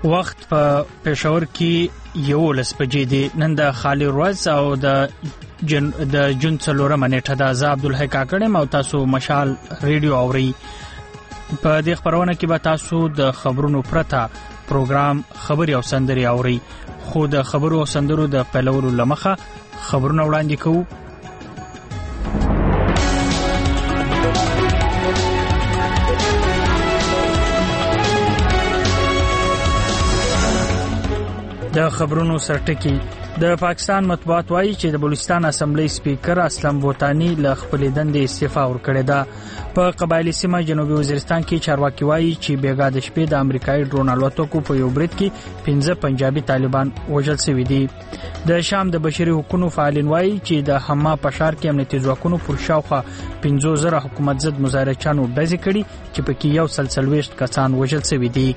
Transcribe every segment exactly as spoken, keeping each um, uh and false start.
وخت په پېښور کې یولس بجې دی. نن د خالي ورځ او د جن د جون څلورمه نیټه ده. زه عبدالحی کاکړم او تاسو مشال ریډیو اورئ. په دې خبرونه کې به تاسو د خبرونو پرته پروګرام خبري او سندري اورئ. خو د خبرو او سندرو د پیلولو لمخه خبرونه وړاندې کوو. د خبرونو سرټکی. د پاکستان مطبوعات وایي چې د بلوچستان اسمبلی سپیکر اسلم بوتانی له خپلې دندې استعفا ورکړې ده. په قبایلی سیمه جنوبي وزیرستان کې چارواکي وایي چې بیګا د شپې د امریکایي ډرون الوتکو په یو برید کې پنځه پنجابي طالبان وژل شوي دي. د شام د بشري حقوقو فعالین وایي چې د حما په ښار کې امنیتي ځواکونو پر شاوخوا پنځه زره حکومت ضد مظاهرچیانو ډزې کړي چې پکې یو سل څلوېښت کسان وژل شوي دي.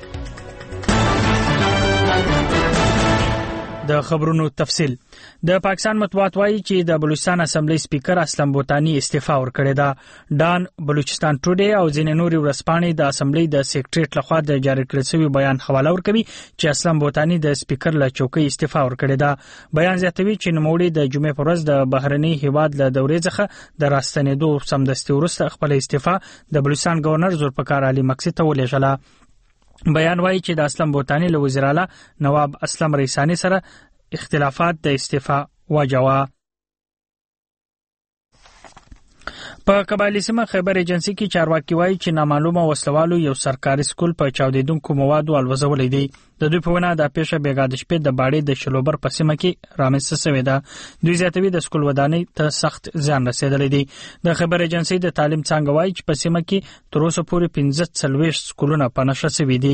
د خبرونو تفصیل. د پاکستان مطبوعات وایي چې د بلوچستان اسمبلی سپیکر اسلم بوتانی استعفا ورکړې ده. ډان، بلوچستان ټوډے او ځینې نورې ورځپاڼې د اسمبلی د سیکریټریټ لخوا د جاری کړل شوی بیان حواله ورکوي چې اسلم بوتانی د سپیکر له چوکۍ استعفا ورکړې ده. بیان زیاتوي چې نوموړي د جمعې په ورځ د بهرني هیواد له دورې څخه د راستنېدو سمدستي وروسته خپل استعفا د بلوچستان گورنر ذوالفقار علي مقصد ته ولېږله. بیان وایي چې د اسلم بوتانی له وزیر اعلی نواب اسلم ریسانی سره اختلافات د استعفا واجوه. په قبایلی سیمه خیبر ایجنسی کې چارواکي وایي چې نامعلومه وسلوالو یو سرکاري سکول په چاودیدونکو موادو الوزولې دي. د دوی په وینا د پیښه بیګا د شپې د باړې د شلوبر په سیمه کې رامنځته شوې ده. دوی زیاتوي د سکول ودانۍ ته سخت زیان رسېدلی دی. د خیبر ایجنسی د تعلیم څانګه وایي چې په سیمه کې تر اوسه پورې پنځه څلوېښت سکولونه په نښه شوي دي.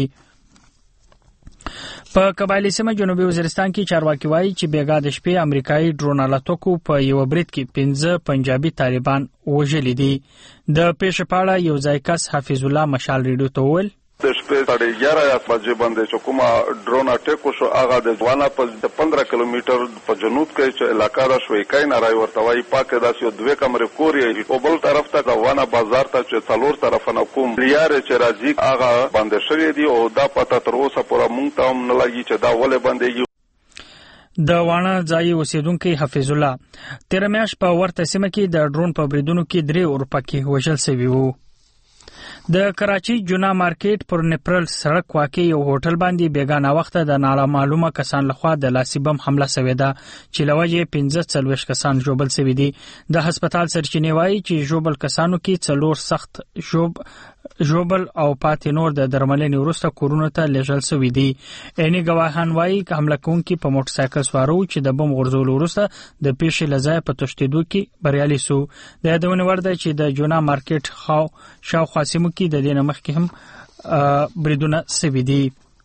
په قبایلی سیمه جنوبي وزیرستان کې چارواکي وایي چې بیګا د شپې امریکایي ډرون الوتکو په یو برید کې پنځه پنجابي طالبان وژلي دي. د پیښې په اړه یو ځای کس حفیظ الله مشال ریډیو ته وویل د شپې ساڑھے گیارہ بجې باندې چې کومه ډرون اټیک وشو هغه د ځوانا په پندرہ کیلومتر په جنوب کې چې علاقہ را شوي کای نه راي ورته وایي پاکه داسې دوه کمرې کورې او بل طرف ته د وانا بازار ته چې څلور طرف نه کوم لیار چې راځي هغه باندې شوی دی او دا پته تر اوسه پورې مونږ ته هم نه لګي چې دا ولې باندې. د وانا ځای اوسیدونکو حفیظ الله تیر میاشت په ورته سیمه کې د ډرون په بریدونو کې درې اورپکي وژل شوي وو. د کراچي جونا مارکیټ پر نپرل سړک واقع یو هوټل باندې بیګانه وخت د نامعلومه کسان لخوا د لاسي بم حمله شوې ده چې لوجه پنځه څلوېښت کسان ژوبل شوي دي. د هسپتال سرچینې وایي چې ژوبل کسانو کې څلور سخت ژوب ژوبل او پاتې نور د درملنې وروسته کورونو ته لیږل شوي دي. عیني ګواهان وایي چې حمله کوونکي په موټر سایکل سوارو چې د بم غورځولو وروسته د پیښې له ځایه په تښتېدو کې بریالي شو. د یادونې وړ ده چې د جونا مارکیټ شاوخوا سیمو کې د دې نه مخکې هم بریدونه شوي دي.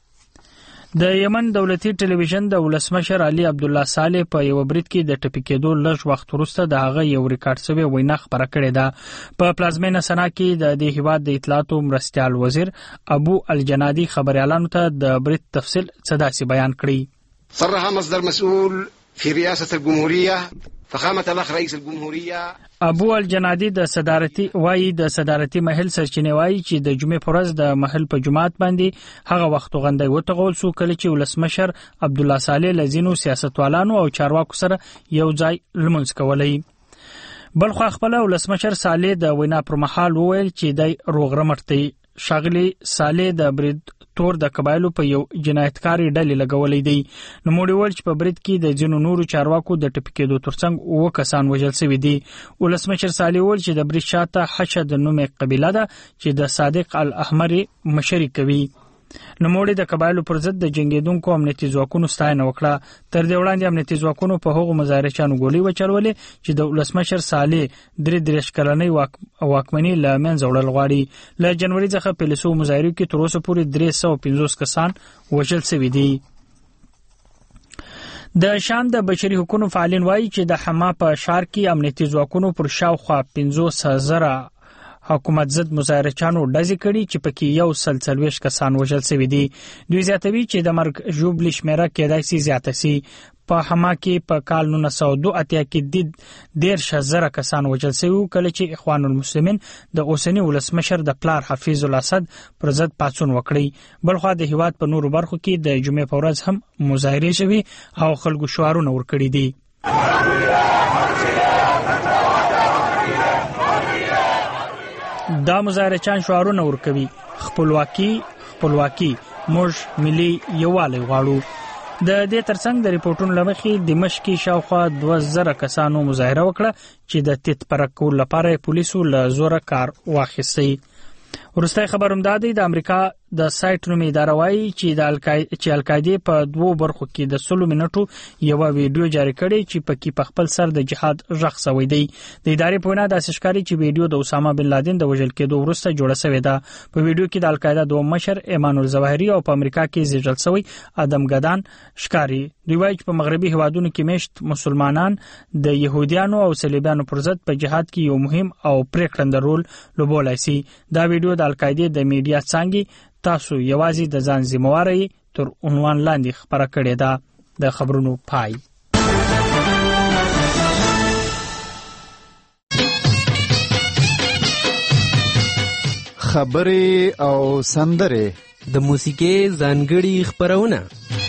د یمن دولتي ټلویزیون د ولسمشر علي عبدالله صالح په یو برید کې د ټپي کېدو لږ وخت وروسته د هغه یو ریکارډ شوی وینا خبره کړې ده. په پلازمینه سنا کې د دې هیواد د اطلاعاتو مرستیال وزیر ابو الجنادي خبريالانو ته د برید تفصیل څه بیان کړی. صرح مصدر مسؤول في رئاسة الجمهورية فخامة الأخ رئيس الجمهورية ابو الجنادي د صدارتي وایي د صدارتي محل سرچینې وایي چې د جمعې پر ورځ د محل په جماعت باندې هغه وخت غونډه وټغول شو کله چې ولسمشر عبدالله صالح لزینو سیاستوالانو او چارواکو سره یو ځای لمونځ کولای. بل خو خپل ولسمشر صالح د وینا پر مهال وویل چې د روغرمټي شاغلي صالح د برید تور د قبایلو په یو جنایتکاري ډلې لګولې دی. نو موږ ویل چې په برید کې د ځینو نورو چارواکو د ټپي کېدو ترڅنګ اوه کسان وژل شوي دي. ولسمشر صالح ویل چې د برید شاته حشد نومې قبیله ده چې د صادق الاحمر مشري کوي. نو موږ د قبایلو پر ضد د جنگیدونکو امنیتي ځواکونو ستاینه وکړه. تر دې وړاندې امنیتي ځواکونو په هغو مظاهرچیانو ګولۍ وچلولې چې د ولسمشر صالح درې دېرش کلنۍ واکمني له منځه وړل غواړي. له جنوري څخه پیل شوو مظاهرو کې تر اوسه پورې درې سوه پنځوس کسان وژل شوي دي. د شام د بشري حقوقو فعالین وایي چې د حما په ښار کې امنیتي ځواکونو پر شاوخوا پنځوس زره حکومت ضد مظاهرچیانو ډزې کړي چې پکې یو سل څلوېښت کسان وژل شوي دي. دوی زیاتوي چې د مرګ ژوبلې شمیره کېدای شي زیاته شي. په حما کې په کال نولس سوه دوه اتیا کې د دیرش زره کسان وژل شوي کله چې اخوان المسلمین د اوسني ولسمشر د پلار حفیظ الاسد پر ضد پاڅون وکړي. بلخوا د هیواد په نورو برخو کې د جمعې په ورځ هم مظاهرې شوي او خلکو شعارونه ورکړي دي. دا مظاهرچیان شعارونه ورکوي خپلواکي خپلواکي موږ ملي یووالی غواړو. د دې ترڅنګ د ریپورتونو لمخې دمشق کې شاوخوا دوه زره کسانو مظاهره وکړه چې د تیت پرک کولو لپاره پولیسو له زوره کار واخیستی. ورسته خبروم دادی د امریکا د سایت نومي اداره وايي چې د القاعده چې القاعده په دوو برخو کې د سلو منټو یو ویډیو جاری کړي چې پکې په خپل سر د جهاد رغ سوی دی. د ادارې په وینا د اشکاری چې ویډیو د اسامه بن لادن د وژل کېدو وروسته جوړه شوې ده. په ویډیو کې د القاعده دوه مشر ایمان الظواهری او په امریکا کې زیږل شوی ادم ګدان ښکاری ریوایي په مغربي هوادونو کې مشت مسلمانان د يهوديانو او صلیبیانو پر ضد په جهاد کې یو مهم او پریکړند رول لوبولای شي. دا ویډیو د القاعده د میډیا څنګه تاسو یوازې د ځان ذمہواری تر عنوان لاندې خبره کړې ده. د خبرونو پای. خبرې او سندرې د موسیقي ځانګړي خبرونه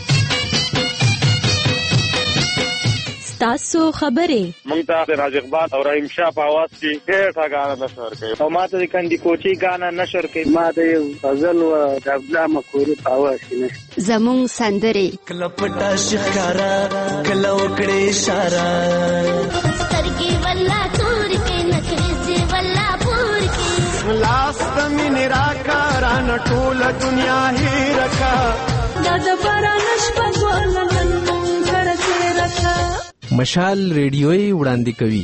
تاسو خبرې مونږ ته د راج اقبال او رحیم شاه په आवाज کې ډېر غاڼه نشر کوي او ماته د کندي کوچي غاڼه نشر کوي. ما د غزل او د عبدالله مخوري په आवाज کې زموږ سندرې کله پټا شکارا کله وکړې اشاره سترګې ولا تور کې نکرې ولا پور کې لاس تمن راکاران ټول دنیا هی رکھا د باران شپه ولنن کړه رکھا. مشال ریډیوي وړاندې کوي.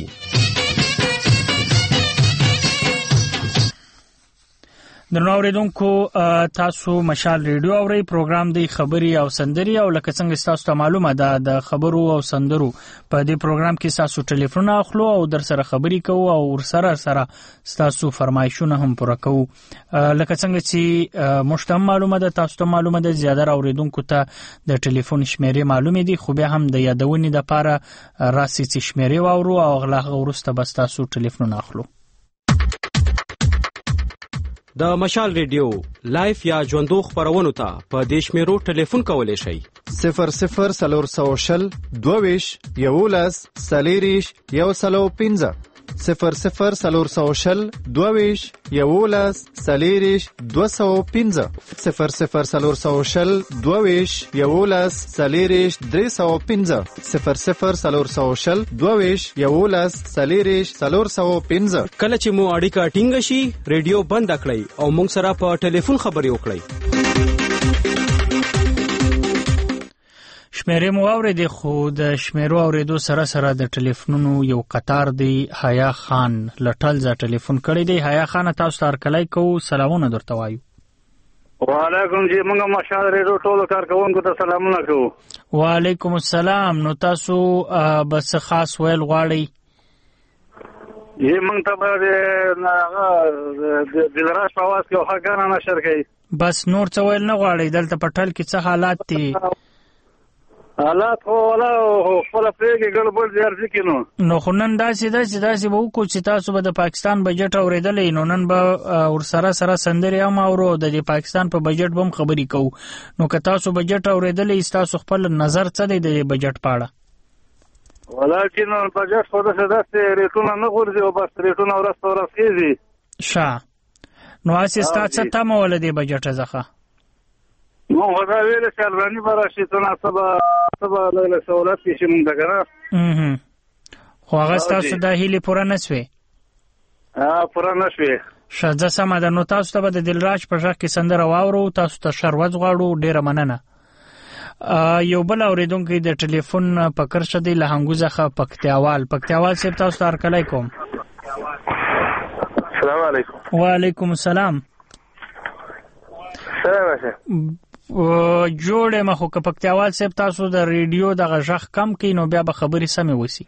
درنو اوریدونکو تاسو مشال ریډیو اوري پروګرام دی خبري او سندري او لکه څنګه تاسو ته معلومه ده د خبرو او سندرو په دې پروګرام کې تاسو ټلیفون اخلو او در سره خبري کوو او ور سره سره تاسو فرمایشونه هم پوره کوو. لکه څنګه چې مشتم معلومه ده تاسو ته معلومه ده زیاده اوریدونکو ته د ټلیفون شمیرې معلومه دي خو به هم د یادونې لپاره راسي چې شمیرې واورو او غلاغه ورسته بس تاسو ټلیفون اخلو. د مشال ریډیو لایف یا ژوندو خبرونو ته په دیش میرو ټلیفون کولای شئ صفر صفر سلور سو شل دوویش یولس سلیریش یو سلو پنځه صفر صفر سلور سو شل دوویش یولس سلیریش دو سو پنځه صفر صفر سلور سو شل دوویش یولس سلیریش درې سو پنځه صفر صفر سلور سو شل دوویش یولس سلیریش سلور سو پنځه. کله چې مو اړیکه ټینګ شي ریډیو بند کړئ او موږ سره په ټلیفون خبرې وکړئ. شمیرې مو اورېدې خو د شمیرو اورېدو سره سره د ټلیفونونو یو قطار دی. حیا خان لټل ز ټلیفون کړی دی. حیا خان تاسو ته هرکلی کوو سلامونه درته وایو. وعلیکم جی موږ مشال ریډیو ټول کارکونکو ته سلامونه کوو. وعلیکم السلام. نو تاسو بس خاص ویل غواړئ؟ یې موږ ته د دلراج په आवाज کې هغه غاڼه نشر کوي. بس نور څه ویل نه غواړئ؟ دلته په ټل کې څه حالات دي؟ حالات خو ولا خپل پرېږي ګډوډ دي ارزي کینو. نو خو نن داسې داسې داسې به وکړو چې تاسو به د پاکستان بجټ اورېدلی نو نن به ورسره سره سندرې هم اورو د دې پاکستان په بجټ به هم خبرې کوو. نو که تاسو بجټ اورېدلی ستاسو خپل نظر څه دی د بجټ په اړه؟ ولکن بجټ خو داسې داسې ریټونه نه غورځي او بس ریټونه ورځ په ورځ کېږي. ښه نو هسې ستا څه تمه وله دې بجټه څخه؟ نو خدا ویلې چې الباني به راشي تناسبه سبا له سہولت کې شي مونږ دغه خو هغه ستاسو د هیلې پوره نه شوې؟ ها پوره نه شوې. ښه زه سمه ده. نو تاسو ته به د دلراج په غږ کې سندره واورو. تاسو ته ښه ورځ غواړو. ډېره مننه. یو بل اورېدونکی د ټلیفون په کرښه دی له هنګو څخه پکتیاوال. پکتیاوال صاحب تاسو ته هرکلی کوم. السلام علیکم. وعلیکم السلام. سلام جوړ یم خو که پکتیاوال صاحب تاسو د ریډیو دغه غږ کم کړئ نو بیا به خبرې سمې وسي.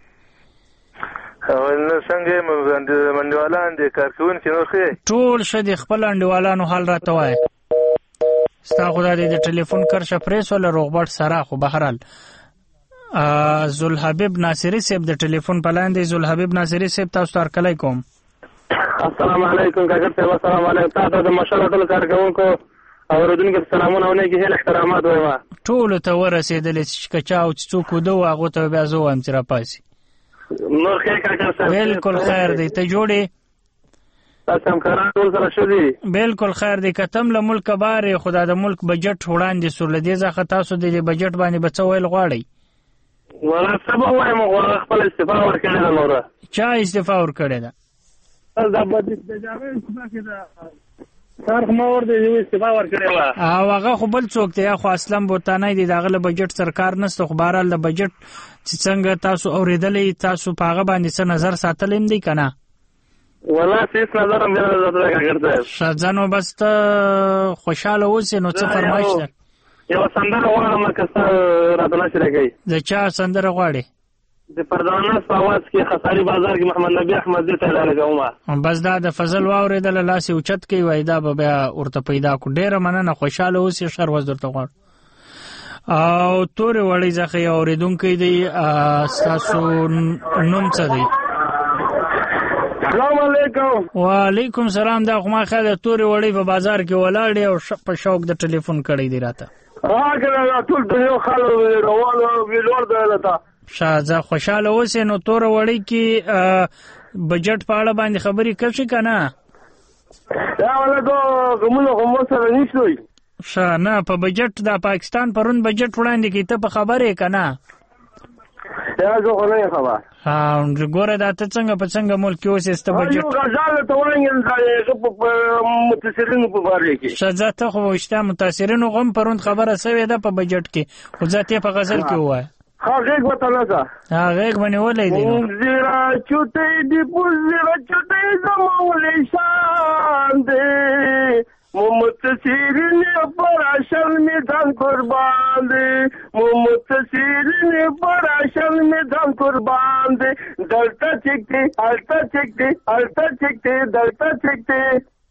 نو څنګه منډیوالان دي کارکوونکي نور ښه ټول ښه دي. خپل انډیوالانو حال راته وایه. ستا خو دا د ټلیفون کرښه پرېسوله روغبړ سره خو بهرحال زلحبیب ناصری صاحب د ټلیفون په لاندې. زلحبیب ناصری صاحب تاسو ته هرکلی کوم. السلام علیکم کاکر صاحب. السلام علیکم. تاسو د مشال ټول کارکونکو او اوریدونکو سلامونه او نیکی هیله احترامات وایم. ټول ته ورسېدل چې کچا او څوک ودو هغه ته بیا زه وایم چې راپاسي. نور خیر کاکر صاحب. بالکل خیر دی. ته جوړې تاسو هم کاران ټول سره شو دي. بالکل خیر دی. کتم له ملک بار خدا د ملک بجټ وړاندې سور لدی ځکه تاسو د بجټ باندې بچوي غواړي. ولا سبا وایم غواړم خپل استعفا ورکړم نه نور. چا استعفا ورکړی ده؟ دا بدې د جامې استعفا کې دا سر خو مور دې یو استعفا ورکړی و. او هغه خو بل څوک دی خو اصلا بوتانه دی دغه بجټ سرکار نشته خو بهرال د بجټ چې څنګه تاسو اوریدلې تاسو په هغه باندې څه نظر ساتلم دی کنه؟ ولا هیڅ نظر هم نه درته کړم. شاځانو بس ته خوشاله اوسې نو څه فرمایش ده؟ یو سندره غواړم که څه راته نشي راکوي. د چا سندره غواړې؟ د پرداناس په اواز کې خساري بازار کې محمد نبی احمد دې ته اعلان کوم. بس دا د فضل واورېدل لاس اوچت کوي وای دا به بیا ورته پیدا کو. ډېره مننه خوشاله اوسې شر وز درته غواړم. او تورې وړۍ ځخه یو اورېدونکی دی ستاسو نوم څه دی؟ السلام علیکم. وعلیکم سلام. دا خو ما خیال د تورې وړۍ په بازار کې ولاړ دی او په شوق د ټلیفون کړی دی راته. راګره ټول د یو خال روانو ویلور دلته شاځه خوشاله اوسې نو تور وړي کې بجټ په اړه باندې خبرې کوي کنه؟ دا ولادو کومه کومه سره نشوي. ښه نه په بجټ د پاکستان پرون بجټ وړاندې کې ته په خبرې کنه؟ یا زه خو نه خبر. ها ګوره دا ته څنګه په څنګه ملک کې اوسې ست بجټ یو غزال ته وایي دا په متاثرینو په باره کې. شاځه ته خو وشته متاثرینو غم پرون خبره سوي ده په بجټ کې خو ځاتې په غزل کې وای. ها غیږ وته نه ده. ها غیږ باندې ولې دی نو زیرا چوتې دی پوز زیرا چوتې زمولې شان دی ممتصرین پر اشل میدان قربان دی ممتصرین پر اشل میدان قربان دی دلتا چکتی التا چکتی التا چکتی دلتا چکتی.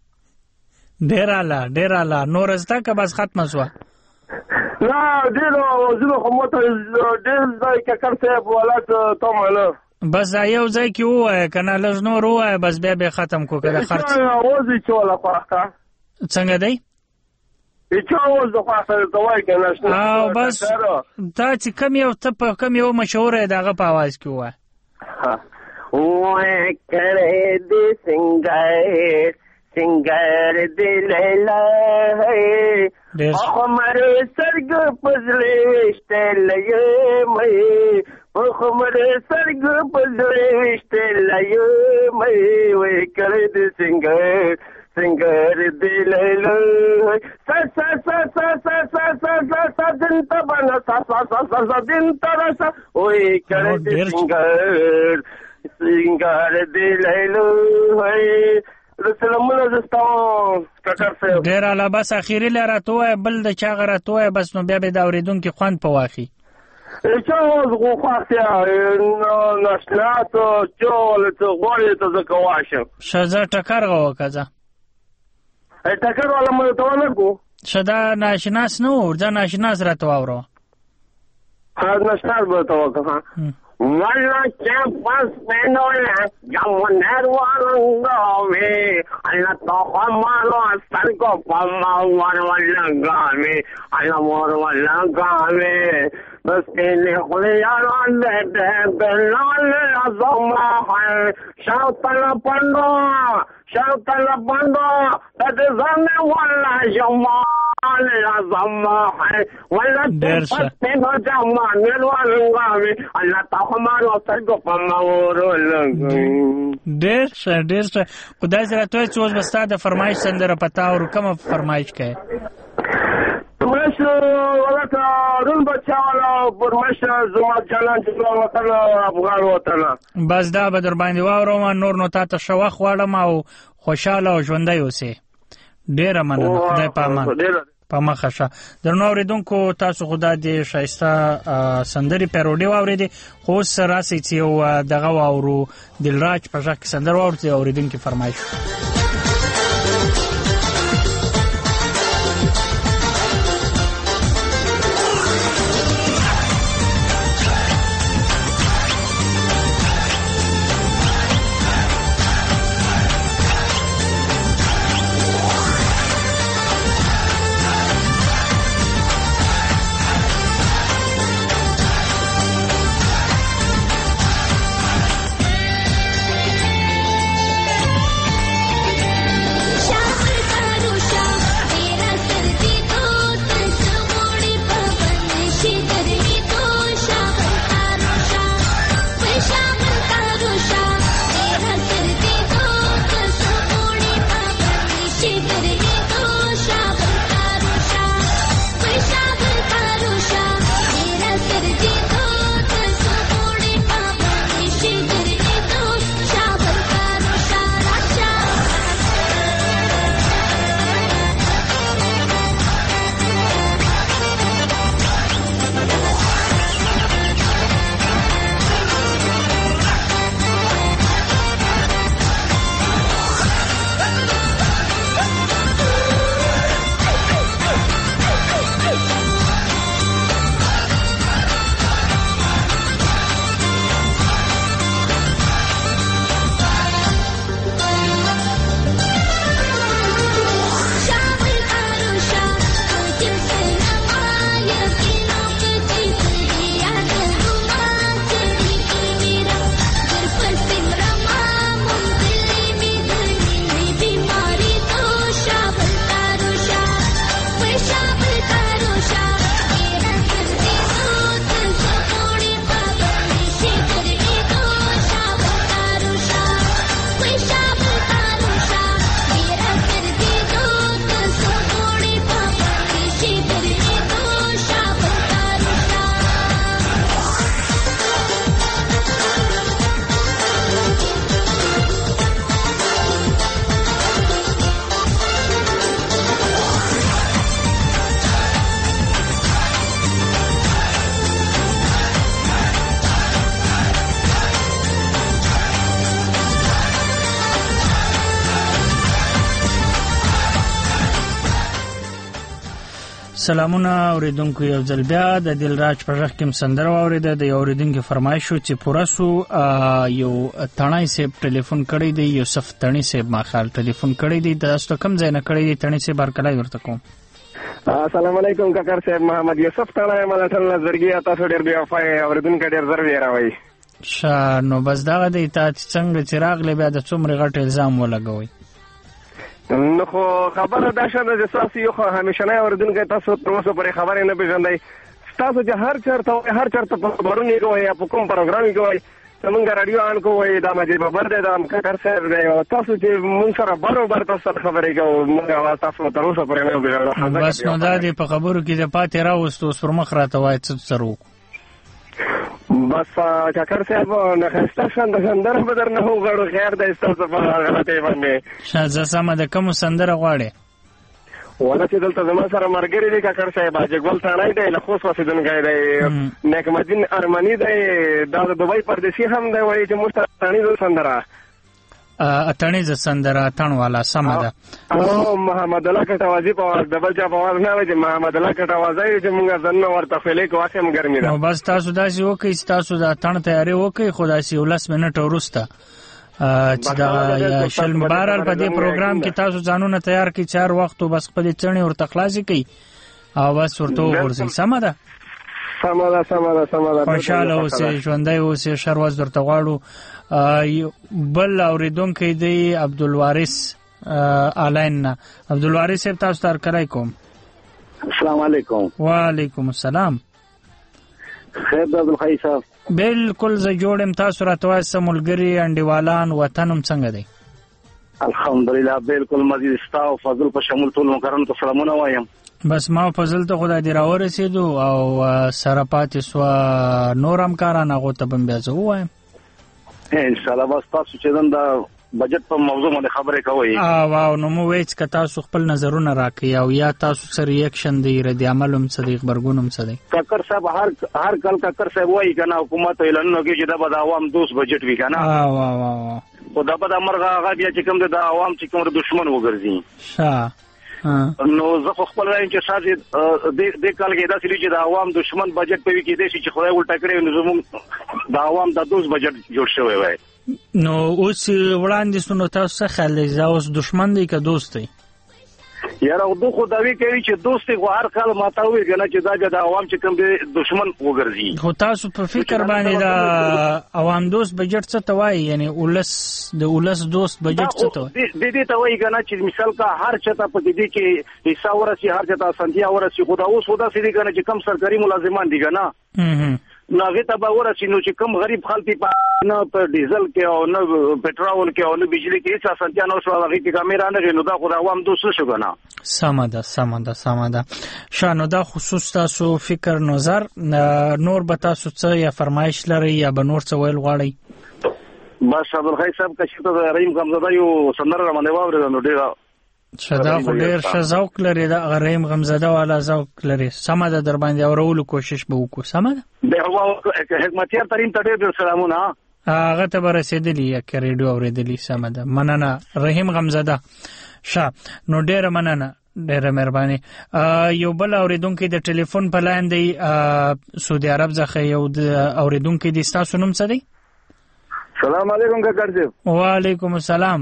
ډیر اعلی ډیر اعلی. نور زده که بس ختمه شوه؟ نه ډېرو اوازونو خو ماته ډېر ځای ککر صاحب ولات ته منه. بس دا یو ځای کې ووایه که نه لږ نور ووایه بس بیا بیا ختم کړو که د خرڅ اواز یې چوله خوښه. څنګه دی؟ هیچا اواز د خوښه درته وایي که نه. او بس تا چې کم یو ته په کم یو مشهوره یې د هغه په اواز کې ووایه. وای کړی دې سنګار سنگار دلیلا ہے ہمارے سرگ پزلے وشتے لئے میں ہمارے سرگ پزلے وشتے لئے میں وے کرے دے سنگار سنگار دلیلا سا سا سا سا سا سا سا سا سا دن تبانا سا سا سا سا سا دن ترسا وے کرے دے سنگار سنگار دلیلا ہے. ډېر اعلی. بس اخیري له راته ووایه بل د چا هغه راته ووایه بس نو بیا به د اورېدونکي خوند په واخلي. چا اوس غوښه ناشناس چا ولته غواړې ته زه کواشم. ښه زه ټکر غوکه ځه ټکر والا مې ورته ونه کړو. ښه دا ناشناس نه و ځه ناشناس راته واوره. ها ناشناس به ورته وکړه. والا چمپس پینولا جمونر والنگامی اللہ تو مالو سر کو پما ور والنگامی اللہ مور والنگامی بس کینی خلیاران دے دے بلال ازما ہے شاوتل پندو شاوتل پندو تد زمین والا جما ډېر ښه. ډېر ښه ډېر ښه. خو داسې راته وایه چې اوس به ستا د فرمایش سندره پته اورو. کومه فرمایش کوې؟ فرمایش ولکه روڼ بچه والا فرمایش زما جانان چې زما وطن افغان وطنه. بس دا به در باندې واورم. نور نو تا ته ښه وخت غواړم او خوشحاله او ژوندی اوسې. ډېره مننه. خدای په امان. په مخه شه. درنو اورېدونکو تاسو خو دا د ښایسته سندرې پیروډي واورېدې خو اوس راسئ چې یو دغه واورو دلراج په غږ کې سندره واورو چې اورېدونکي فرمایش. سلامونه اوریدونکو، یو ځل بیا د دلراج په غږ کې سندره واوریده. د یو اوریدونکو فرمایش شو چې پوره سو یو تڼای صاحب ټلیفون کړی دی، یوسف تڼی صاحب ما خیال ټلیفون کړی دی. تاسو کوم ځای نه کړی دی تڼی صاحب؟ هرکلی ورته کوم. السلام علیکم کاکر صاحب، محمد یوسف تڼی ملاتړ نظرګي. تاسو ډېر بیا وفای اوریدونکو ډېر زر ویراوي. ښه نو بس دغه دی، تا څنګه چې راغلی بیا د څومره غټ الزام ولګوئ؟ نو خو خبره دا شوه چې تاسو یو همیشنی اوریدونکی، تاسو تر اوسه پورې خبرې نه پېژندئ. تاسو چې هر چېرته وایئ، هر چېرته په خبرونه یې کوئ یا په کوم پروګرام یې کوئ، زمونږ راډیو آن کوئ، دا مجید ببر دی، دا کاکر صاحب دی، تاسو چې مونږ سره بروبر تاسو سره خبرې کوو، مونږ اواز تاسو تر اوسه پورې نه پېژنو. بس نو دا دی په خبرو کې د پاتې راوستو، اوس پر مخ راته وایه څه سره وکړو. بس کاکر صاحب نه ښایسته شانده سندره به درنه وغواړو. خیر دی ستاسو په غلطۍ باندې. ښه زه سمه د کومو سندره غواړې؟ والا چې دلته زما سره ملګری دی کاکر صاحب، حاجګل تڼی دی، له خوست اوسېدونکی دی، نیکمدین ارمني دی، دا د دبۍ پردیسي هم دی، وایي چې موږ ته تڼیزه سندره اتڼیزه سندره اتڼ والا سمه ده. او محمد الله کټوازي په اواز، د بل چا په اواز نه وایي چې محمد الله کټوازی چې موږ ځننه ورته خولۍ کوو، هسې هم ګرمي ده. نو بس تاسو داسې وکئ چې تاسو د اتڼ تیاري وکئ، خو داسې یولس منټه وروسته چې دغه شل بهرحال په دې پروګرام کې تاسو ځانونه تیار کړئ، چې هر وخت بس خپلې څڼې ورته خلاصې کړئ او بس ورته وغورځئ. سمه ده؟ سمه ده سمه ده سمه ده. خوشحاله اوسئ، ژوندی اوسئ، ښه ورځ درته غواړو. بل اورېدونکی دی عبدالوارث آنلاین نه. عبدالوارث صاحب تاسو ته هرکلی کوم. السلام علیکم. وعلیکم السلام. خیر دی عبدالخی صاحب؟ بالکل زه جوړ یم. تاسو راته وایئ څه ملګري، انډیوالان، وطن هم څنګه دی؟ الحمدلله بالکل مزید ستا او فضل په شمول ټول مکرمو ته سلامونه وایم. بس ما او فضل ته خدای دې راورسېدو او سره پاتې سوه نور همکاران، هغو ته به م بیا زه ووایم انشاءالله. بس تاسو چې نن د بجټ په موضوع باندې خبرې کوئ. او او نو مو وایي چې که تاسو خپل نظرونه راکړئ او یا تاسو څه ریاکشن دی، رد عمل هم څه دی، غبرګون هم څه دی. کاکر صاحب هر هر کال کاکر صاحب وایي که نه حکومت اعلانونه کوي چې دا به د عوام دوست بجټ وي که نه، او او او خو دا به د مرغه هغه بیا چې کوم دی د عوام چې کوم دشمن وګرځي. ښه نو زه خو خپل وایم چې شاید دې کال کې داسې وي چې د عوام دشمن بجټ په وي کېدای شي چې خدای الټه کړی نو زموږ د عوام د دوست بجټ جوړ شوی وای. نو اوس وړاندې سو، نو تاسو څه خیال دی، دا اوس دشمن دی که دوست دی؟ یاره دو خو دعوی کوي چې دوست دی، خو هر کال ماته وایي که نه چې دا د عوام چې کوم دی دشمن وګرځي. خو تاسو په فکر باندې د عوام دوست بجټ څه ته وایي، یعنې اولس د اولس دوست بجټ څه ته وایي؟ د دې ته وایي که نه چې مثال که هر چاته په دې کې حصه ورسي، هر چاته اسانتیا ورسي، خو دا اوس خو داسې دي که نه چې کم سرکاري ملازمان دي که نه، نو هغې ته به ورسي، نو چې کم غریب خلک نه په ډیزل کې او نه پټرول کې او نه بجلي کې هېڅ اسانتیا نه شوه، هغې کې کمې رانغې، نو دا خو د عوام دوست نه شو که نه. سمه ده سمه ده سمه ده. ښه نو دا خصوص تاسو فکر نظر، نور به تاسو څه یا فرمایش لرئ یا به نور څه ویل غواړئ؟ بس عبدالخی صاحب که چېرته د رحیم غمزده یو سندره راباندې واورېده نو ډېره ښه، دا خو ډېر ښه ذوق لري، دا رحیم غمزده والا ذوق لري. سمه ده، در باندې اورولو کوشش به وکړو. سمه ده. حکمتیار ترین ته ډېر ډېر سلامونه، هغه ته به رسېدلي یا که ریډیو اورېدلي. سمه ده، مننه رحیم غمزده. ښه نو ډېره مننه، ډېره مهرباني. یو بل اورېدونکی د ټلیفون په لاین دی، سعودي عرب څخه یو اورېدونکی دی. ستاسو نوم څه دی؟ سلام علیکم کاکر صاحب. وعلیکم السلام.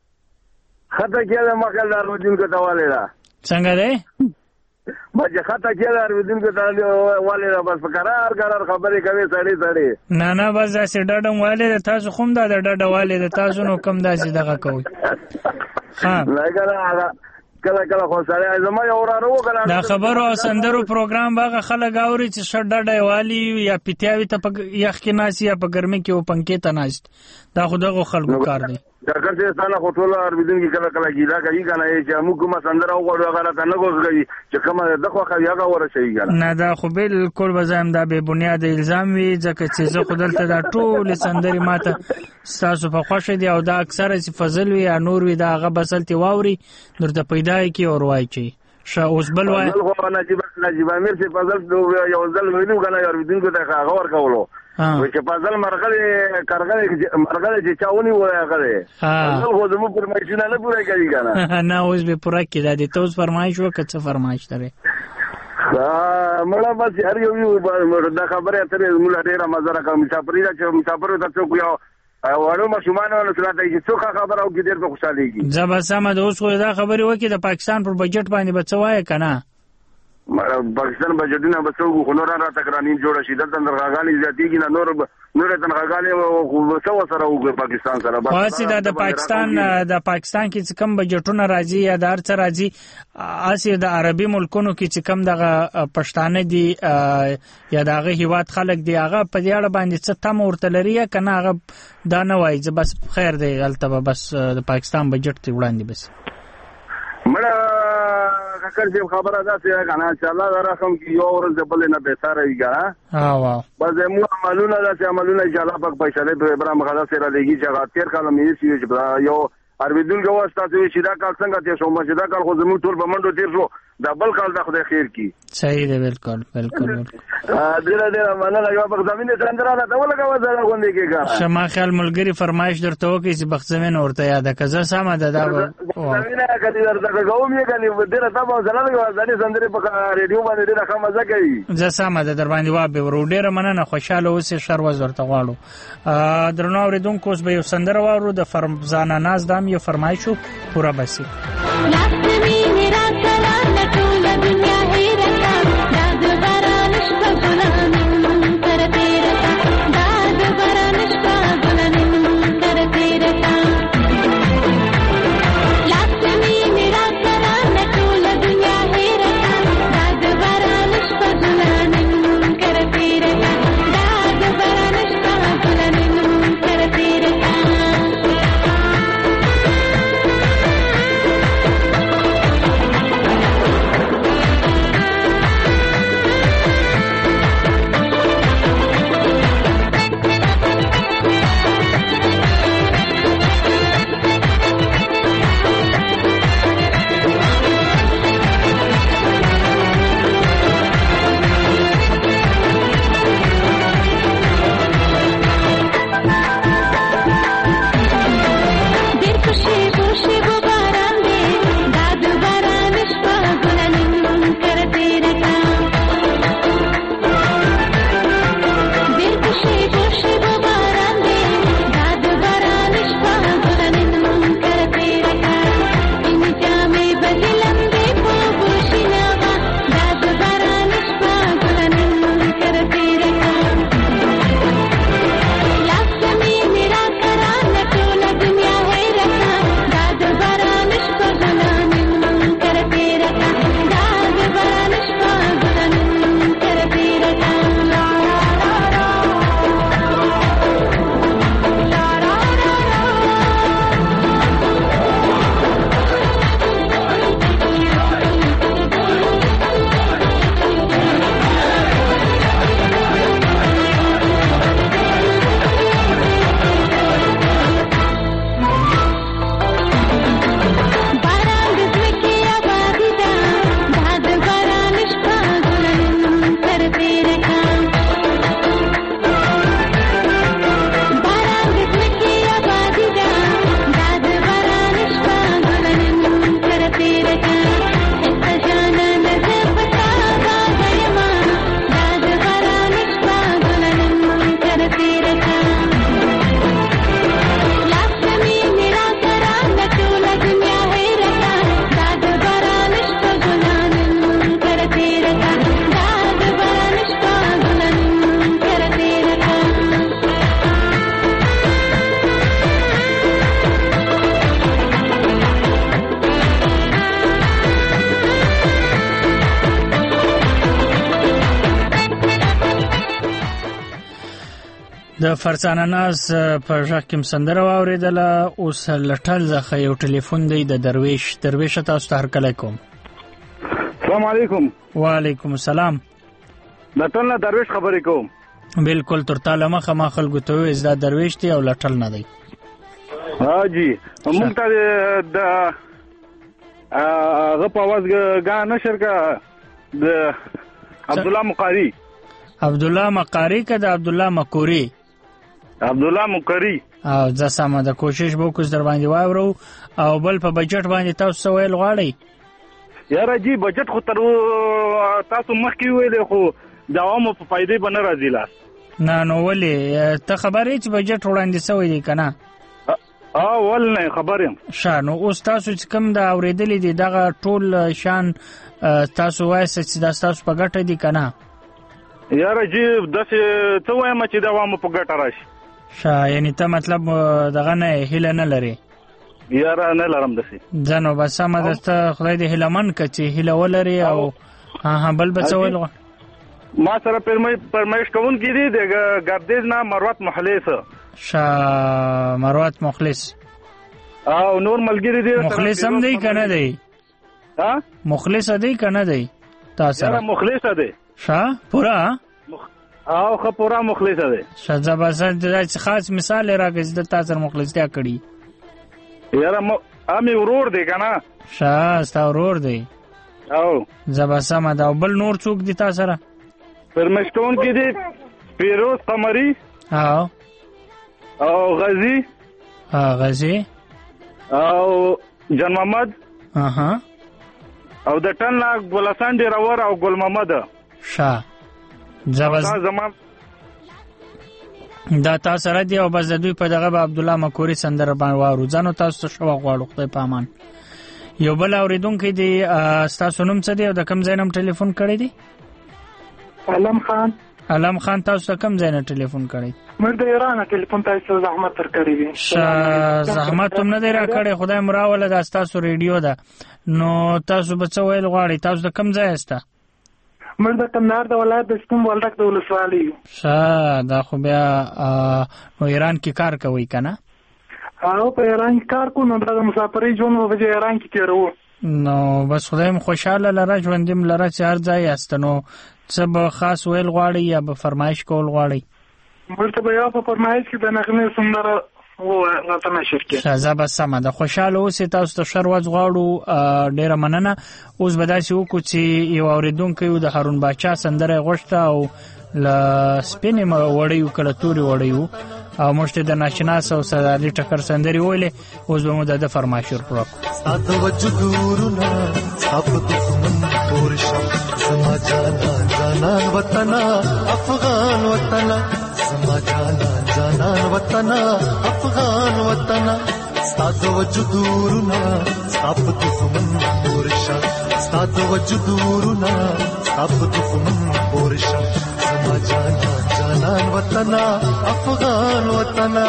خطه کېده مقل د اورېدونکو ته والې ده. څنګه دی؟ بچه خطه کېده اورېدونکو ته والې ده، بس په قرار قرار خبرې کوي سړی سړی. نه نه بس داسې ډډه م والې ده، تاسو خو هم دا د ډډه والې ده، تاسو نو کم داسې دغه کوئ. نه که نه هغه کله کله خو سړی زما یو وراره و که نه دا خبرو او سندرو پروګرام به هغه خلک اوري چې ښه ډډه یې والي یا پیتیاوي ته په یخ کې ناست یا په ګرمۍ کې و پنکې ته ناست. دا خو دغو خلکو کار دی. کاکر صاحب ستانه خو ټوله اورېدونکي کله کله ګیله کوي که نه چې موږ کومه سندره وغواړو هغه راته نه ګوزګوي چې کومه ده خوښوي هغه ورسوي که نه. دا خو بالکل به زه هم دا بې بنیاده الزام وي، ځکه چې زه خو دلته دا ټولې سندرې ما ته ستاسو په خوښه دي او دا اکثره چې فضل وي یا نور وي دا هغه بس هلتې واوري درته پیدا یې کړي او وایي چې ښه. اوس بل وایي نجیب امیر چې فضل یو ځل ویلي که نه اورېدونکو ته هغه ورکولو چې فضل مرغلې مرغلې چې چا ونیولی هغه دی، فضل خو زموږ فرمایشونه نه پوره کوي که نه. نه اوس به پوره کړي. دا دې ته اوس فرمایش وکړه، څه فرمایش لرې؟ مړه بس هر یو یو دا خبره اترې موږ ډېره مزه راکړه مسافرې دا چې مسافر ته څوک یو وړو ماشومان ونه سره چې څوک خبره او ډېر په خوشاليږي زما سم د اوس خو دا خبره وکي د پاکستان پر بجټ باندې بچوای کنه پاکستان بجټونه بچو خو نور را تکرانی جوړ شي دلته درغاګانی زیاتیږي نه نور نور تنغاګانی او څو سره وګ پاکستان سره بس خاصه د پاکستان د پاکستان کې کم بجټونه راځي یا د هر څه راځي اسیا د عربي ملکونو کې چې کم دغه پښتانه دي یا دغه هیواد خلک دی هغه په دې اړه باندې څه تم ورته لري کنه هغه دا نه وایي بس خیر دی غلطه بس د پاکستان بجټ ته وړاندې بس مړه ککر چې خبره ده چې کنه چې الله درخم کې یو ورځ د بل نه به سره ویګا ها وا بس مو عملونه ده چې عملونه چې الله پاک پیسې به ابراهیم خدا سره لګي چې هغه تیر کال مې چې یو ارویدون غوښتا چې دا کال څنګه ته شو چې دا کال خو زموږ ټول په منډو تیر شو دا بل کال د خدای خیر کی صحیح دی بالکل بالکل ډیره ډیره مننه یو په زمينه څنګه ته ولګا وځه غونډه کېږي شما خیال ملګری فرمایش درته وکي چې بخزمن ورته یاد کزه سم ده دا زمينه کدي درته کوم یې کني ډیره تاسو سره ځانې سندري په ریډیو باندې ډیره ښه مزه کوي زه سم ده در باندې واب ورو ډیره مننه خوشاله اوسې شر وز ورته غواړو درنو اوریدونکو اوس به یو سندره وارو د فرزانه ناز دام یو فرمایشو پورا بسی د فرزانه ناز په ژغ کې سندره واوریدله اوس لټل زخه یو ټلیفون دی د درویش درویش تاسو ته هرکلی کوم السلام علیکم وعلیکم السلام لټل نه درویش خبرې کوم بالکل تر تعالی مخه ما خلکو ته وې زدا درویش دی او لټل نه دی ها جی موږ ته د هغه په واز غا نشر کا د عبد الله مقاری عبد الله مقاری که د عبد الله مقوری عبد الله مقری او ځا سم د کوشش وکړو در باندې واورو او بل په بجټ باندې تاسو ویل غواړئ یاره جی بجټ خو تر تاسو مخکې ویلې خو د عوامو په فائدې باندې راځي لاس نه نو ولې ته خبرې چې بجټ وړاندې شوی دی کنه اه ول نه خبرم شانو اوس تاسو چې کوم دا اوریدلې دي دغه ټول شان تاسو وایسته چې دا تاسو په ګټه دي کنه یاره جی داسې څه وایم چې د عوامو په ګټه راشي شا یعنی ته مطلب دغه نه هیله نه لري یاره نه لرم داسې ځنو بس سمه ده ته خدای دې هیلهمن کړي چې هیله ولري او ها ها بل به څه ویل ما سره پرمایش کوونکی دی د ګردیز نه مروت مخلص شا مروت مخلص او نور ملګری دی مخلص هم دی کنه دی ها مخلص دی کنه دی تاسو سره مخلص دی شا پورا او خو پورا مخلص دی شاده بس د خاص مثال راګز د تاسو مخلص دی کړي یاره م امي ورور دی کنه شا ستا ورور دی او زبسمه دا بل نور څوک دی تاسو سره پرمشتون کې دی پیروز قمری او او غزي ها غزي او جان محمد اها او د ټن لا ګلسان دی راور او ګل محمد شا زبس زمان دا تاسو سره دی او بس د دوی په دغه عبد الله مکوري سندره باندې وارو ځانو تاسو ته شو غواړو خدای په امان یو بل اوریدونکو دی تاسو نوم څه دی او د کوم ځای نوم ټلیفون کړی دی علم خان علم خان تاسو کوم ځای نه ټلیفون کړی مړ د ایران ټلیفون تاسو زحمت تر کړی دی زحمت هم نه دی را کړی خدای مراوله د تاسو ریډیو ده نو تاسو به څه ویل غواړئ تاسو د کوم ځای یاست مړ د کندهار د ولایت د سپین بولدک د ولسوالۍ ښه دا خو بیا نو ایران کې کار کوئ که نه او په ایران کې کار کوو نو دا د مسافرۍ ژوند به په ایران کې تېروو نو بس خدای م خوشحاله لره ژوند م لره چې هر ځای یاست نو څه به خاص ویل غواړئ یا به فرمایش کول غواړئ موږ ته به یو په فرمایش کې د نغمې سندره ووایه راته نشر کړي ښه زه به سمه ده خوشحاله اوسئ تاسو ته ښه ورځ غواړو ډېره مننه اوس به داسې وکړو چې یو اورېدونکی و د هارون باچا سندره یې غوښته او له سپینې وړۍ و که له تورې وړۍ و او موږ ته د ناشناس او سرداري ټکر سندرې ویلې اوس به مو د ده فرمایش ورپوره کړو ستا د وجودورونه ستا په دښمن پور شم زما جانان جانان وطنه افغان وطنه زما جانان جانان وطنه افغان وطنه ستا د وجودورونه ستا په دښمن پور شم ستا د وجودورونه ستا په دښمن پور شم زما جانان جانان وطنه افغان وطنه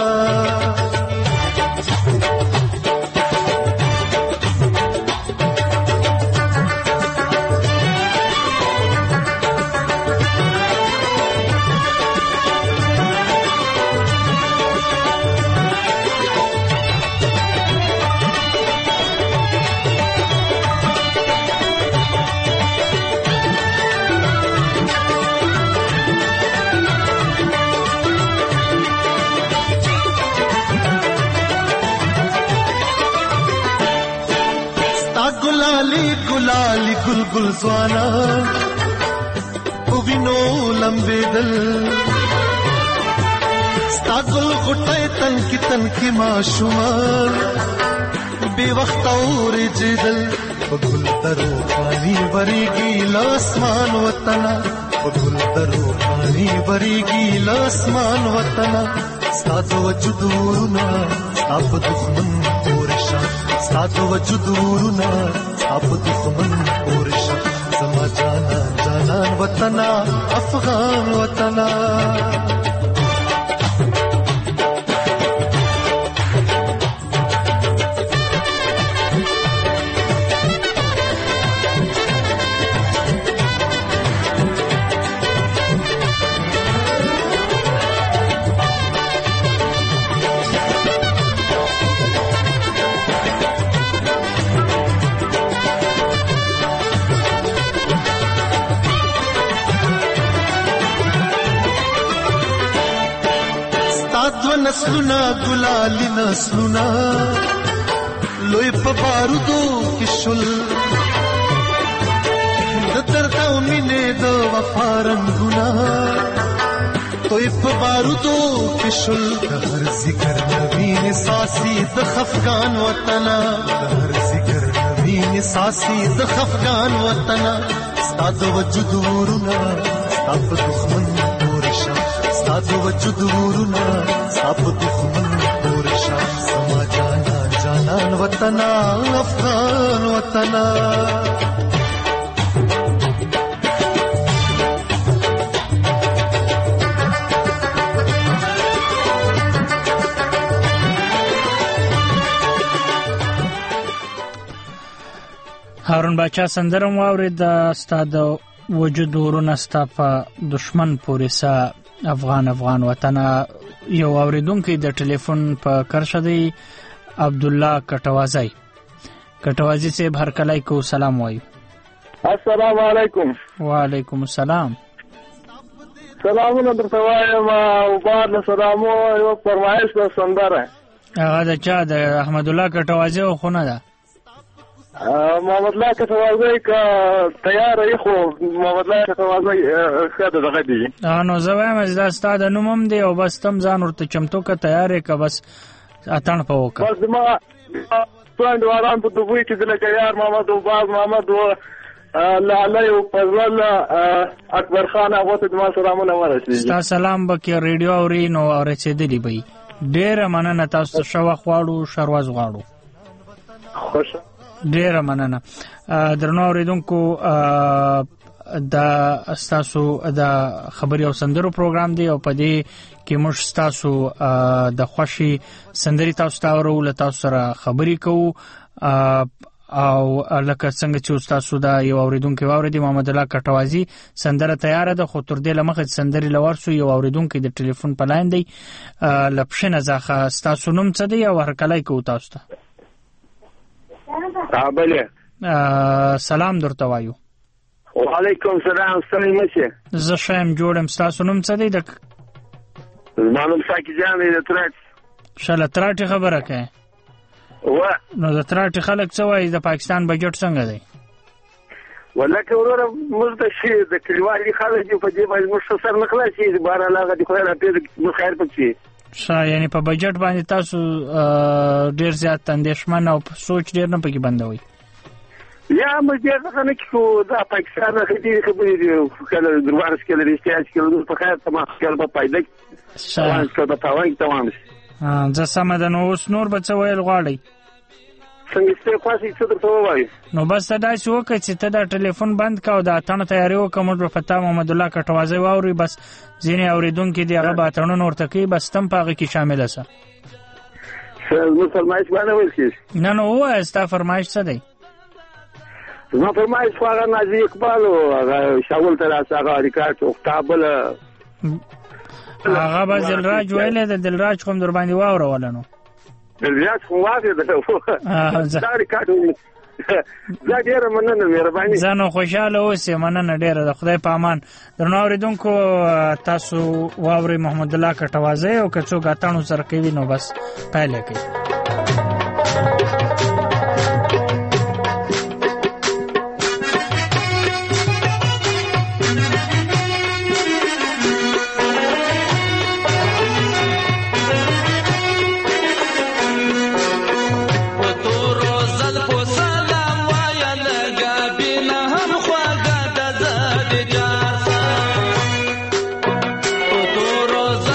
गुलाली गुलगुल स्वाना उविनो लंबे दल स्ता गुल गुटाए तन की तन की माशुमार बेवक्त और जिदल गुल दरो पानी भरेगी लासमान वतना गुल दरो पानी भरेगी लासमान वतना सात वजुदूरना आप दुश्मन कोरशा सात वजुदूरना आप दुश्मन कोरशा समा जाना जानान वतना अफगान वतना नस्लुना गुलाली नस्लुना लोई पबारुदो किशुल दरता मिने दो वफारंगुना तोई पबारुदो किशुल हर जिक्र नबी ने सासी द खफगान वतना हर जिक्र नबी ویني ساسي د خفقان وطن ستاد وجود ورنا ستاب دښمن پورشا ستاد وجود ورنا ستاب دښمن پورشا سما جانا جانان وطن افغان وطن هارون باچا سندرم واورید استاد وجود ورونه ستا په دشمن پورې سا افغان افغان وطن. یو اوریدونکو د ټلیفون په کرشه دی عبد الله کټوازی. کټوازی صاحب هر کله کو سلام وایو. السلام علیکم. وعلیکم السلام. سلامونه درته وایم او بعد سلامو یو فرمایش د سندره. هغه د چا د احمد الله کټوازی او خونه ده. محمد الله کټوازی کا تیار ای خو محمد الله کټوازی خاطر دغه دی. نو زه وایم دا ستاد نومم دی او بس تم ځان ورته چمتو کا تیار ک بس اتن په وکړه. بس ما څنګه واران په دوی چې د تیار محمد او باز محمد او لاله او فضل اکبر خان هغه ته ما سلامونه ورسېږي. تاسو سلام بکې ریډیو اوري نو اورېدلې بي. ډېر مننه تاسو شوا خواړو شرواز غواړو. خوش ډېر مننه. درنو اوریدونکو دا تاسو د خبري او سندرو پروګرام دی او په دې کې موږ تاسو د خوشي سندري تاسو ته ورول تاسو سره خبري کوو او لکه څنګه چې تاسو دا یو اوریدونکو اوریدي محمد الله کټوازی سندره تیار ده خو تر دې لمخه سندري لورسو یو اوریدونکو د ټلیفون په لاین دی لپښنه ځخه تاسو نوم څه دی او هر کله کو تاسو ته قابله سلام درته وایو. وعلیکم السلام. څنګه مشه زه شایم جوړم. تاسو نوم څه دی؟ د معلوم ساکي جان دی ترټ شاله ترټ خبره کوي و نو د ترټ خلک څه وایي د پاکستان بجټ څنګه دی؟ ولکه وروره موږ د شي د کلیوالي خلک په دې باندې موږ سره نه خلاصي بار علاقه د خو نه پیدا خیر پکې شا یعنی په بجټ باندې تاسو ډیر زیات اندېښمن او سوچ ډیر نه پکې بندوي. یا موږ دې څنګه کو دا پاکستان خدي خبرې دي کله دروازه کې لري چې چې په خیر تمام کړه په پایده شاوان څه د تاوان تمام ها ځکه سم ده. نو اوس نور به څه ویل غواړي؟ څنګه څه خاصی څه درته وایي؟ نو بس دا چې وکړه چې ته دا ټلیفون بند کا او دا اتنه تیاری وکړه موږ په پتا محمد الله کټوازی واوري بس ځینې اوریدونکو دی هغه به اتنه ورته کوي بس تم په هغه کې شامل اوسه. نو فرمایش باندې ویل کېږي. نه نو وایه ستا فرمایش څه دی؟ زما فرمایش خو هغه نازي اقبال او هغه شاول ته راځه هغه ریکارډ او کتابل هغه به دلراج ویلې د دلراج کوم در باندې واورول نو دلراج خو واګه ده دا ریکارډ زه ډېر مننه مهرباني. زه نو خوشاله اوسې مننه ډېره د خدای په امان. درنو اوریدونکو تاسو واورئ محمد الله کټوازی او که څوک اتڼو سره کوي نو بس پیل یې کوي.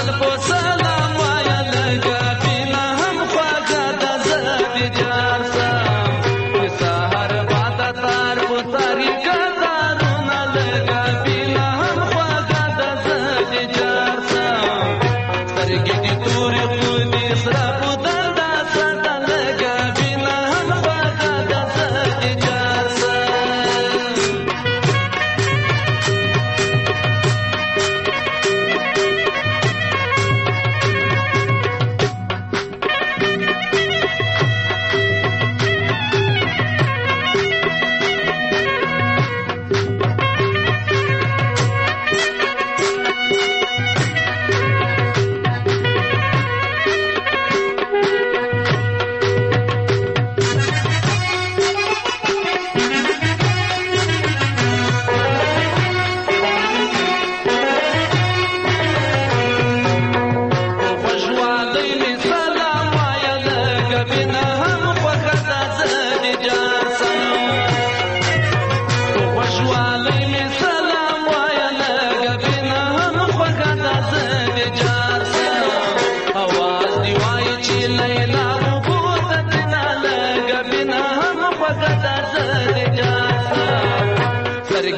سلام وایا لگا پینا هم خواږه د زړه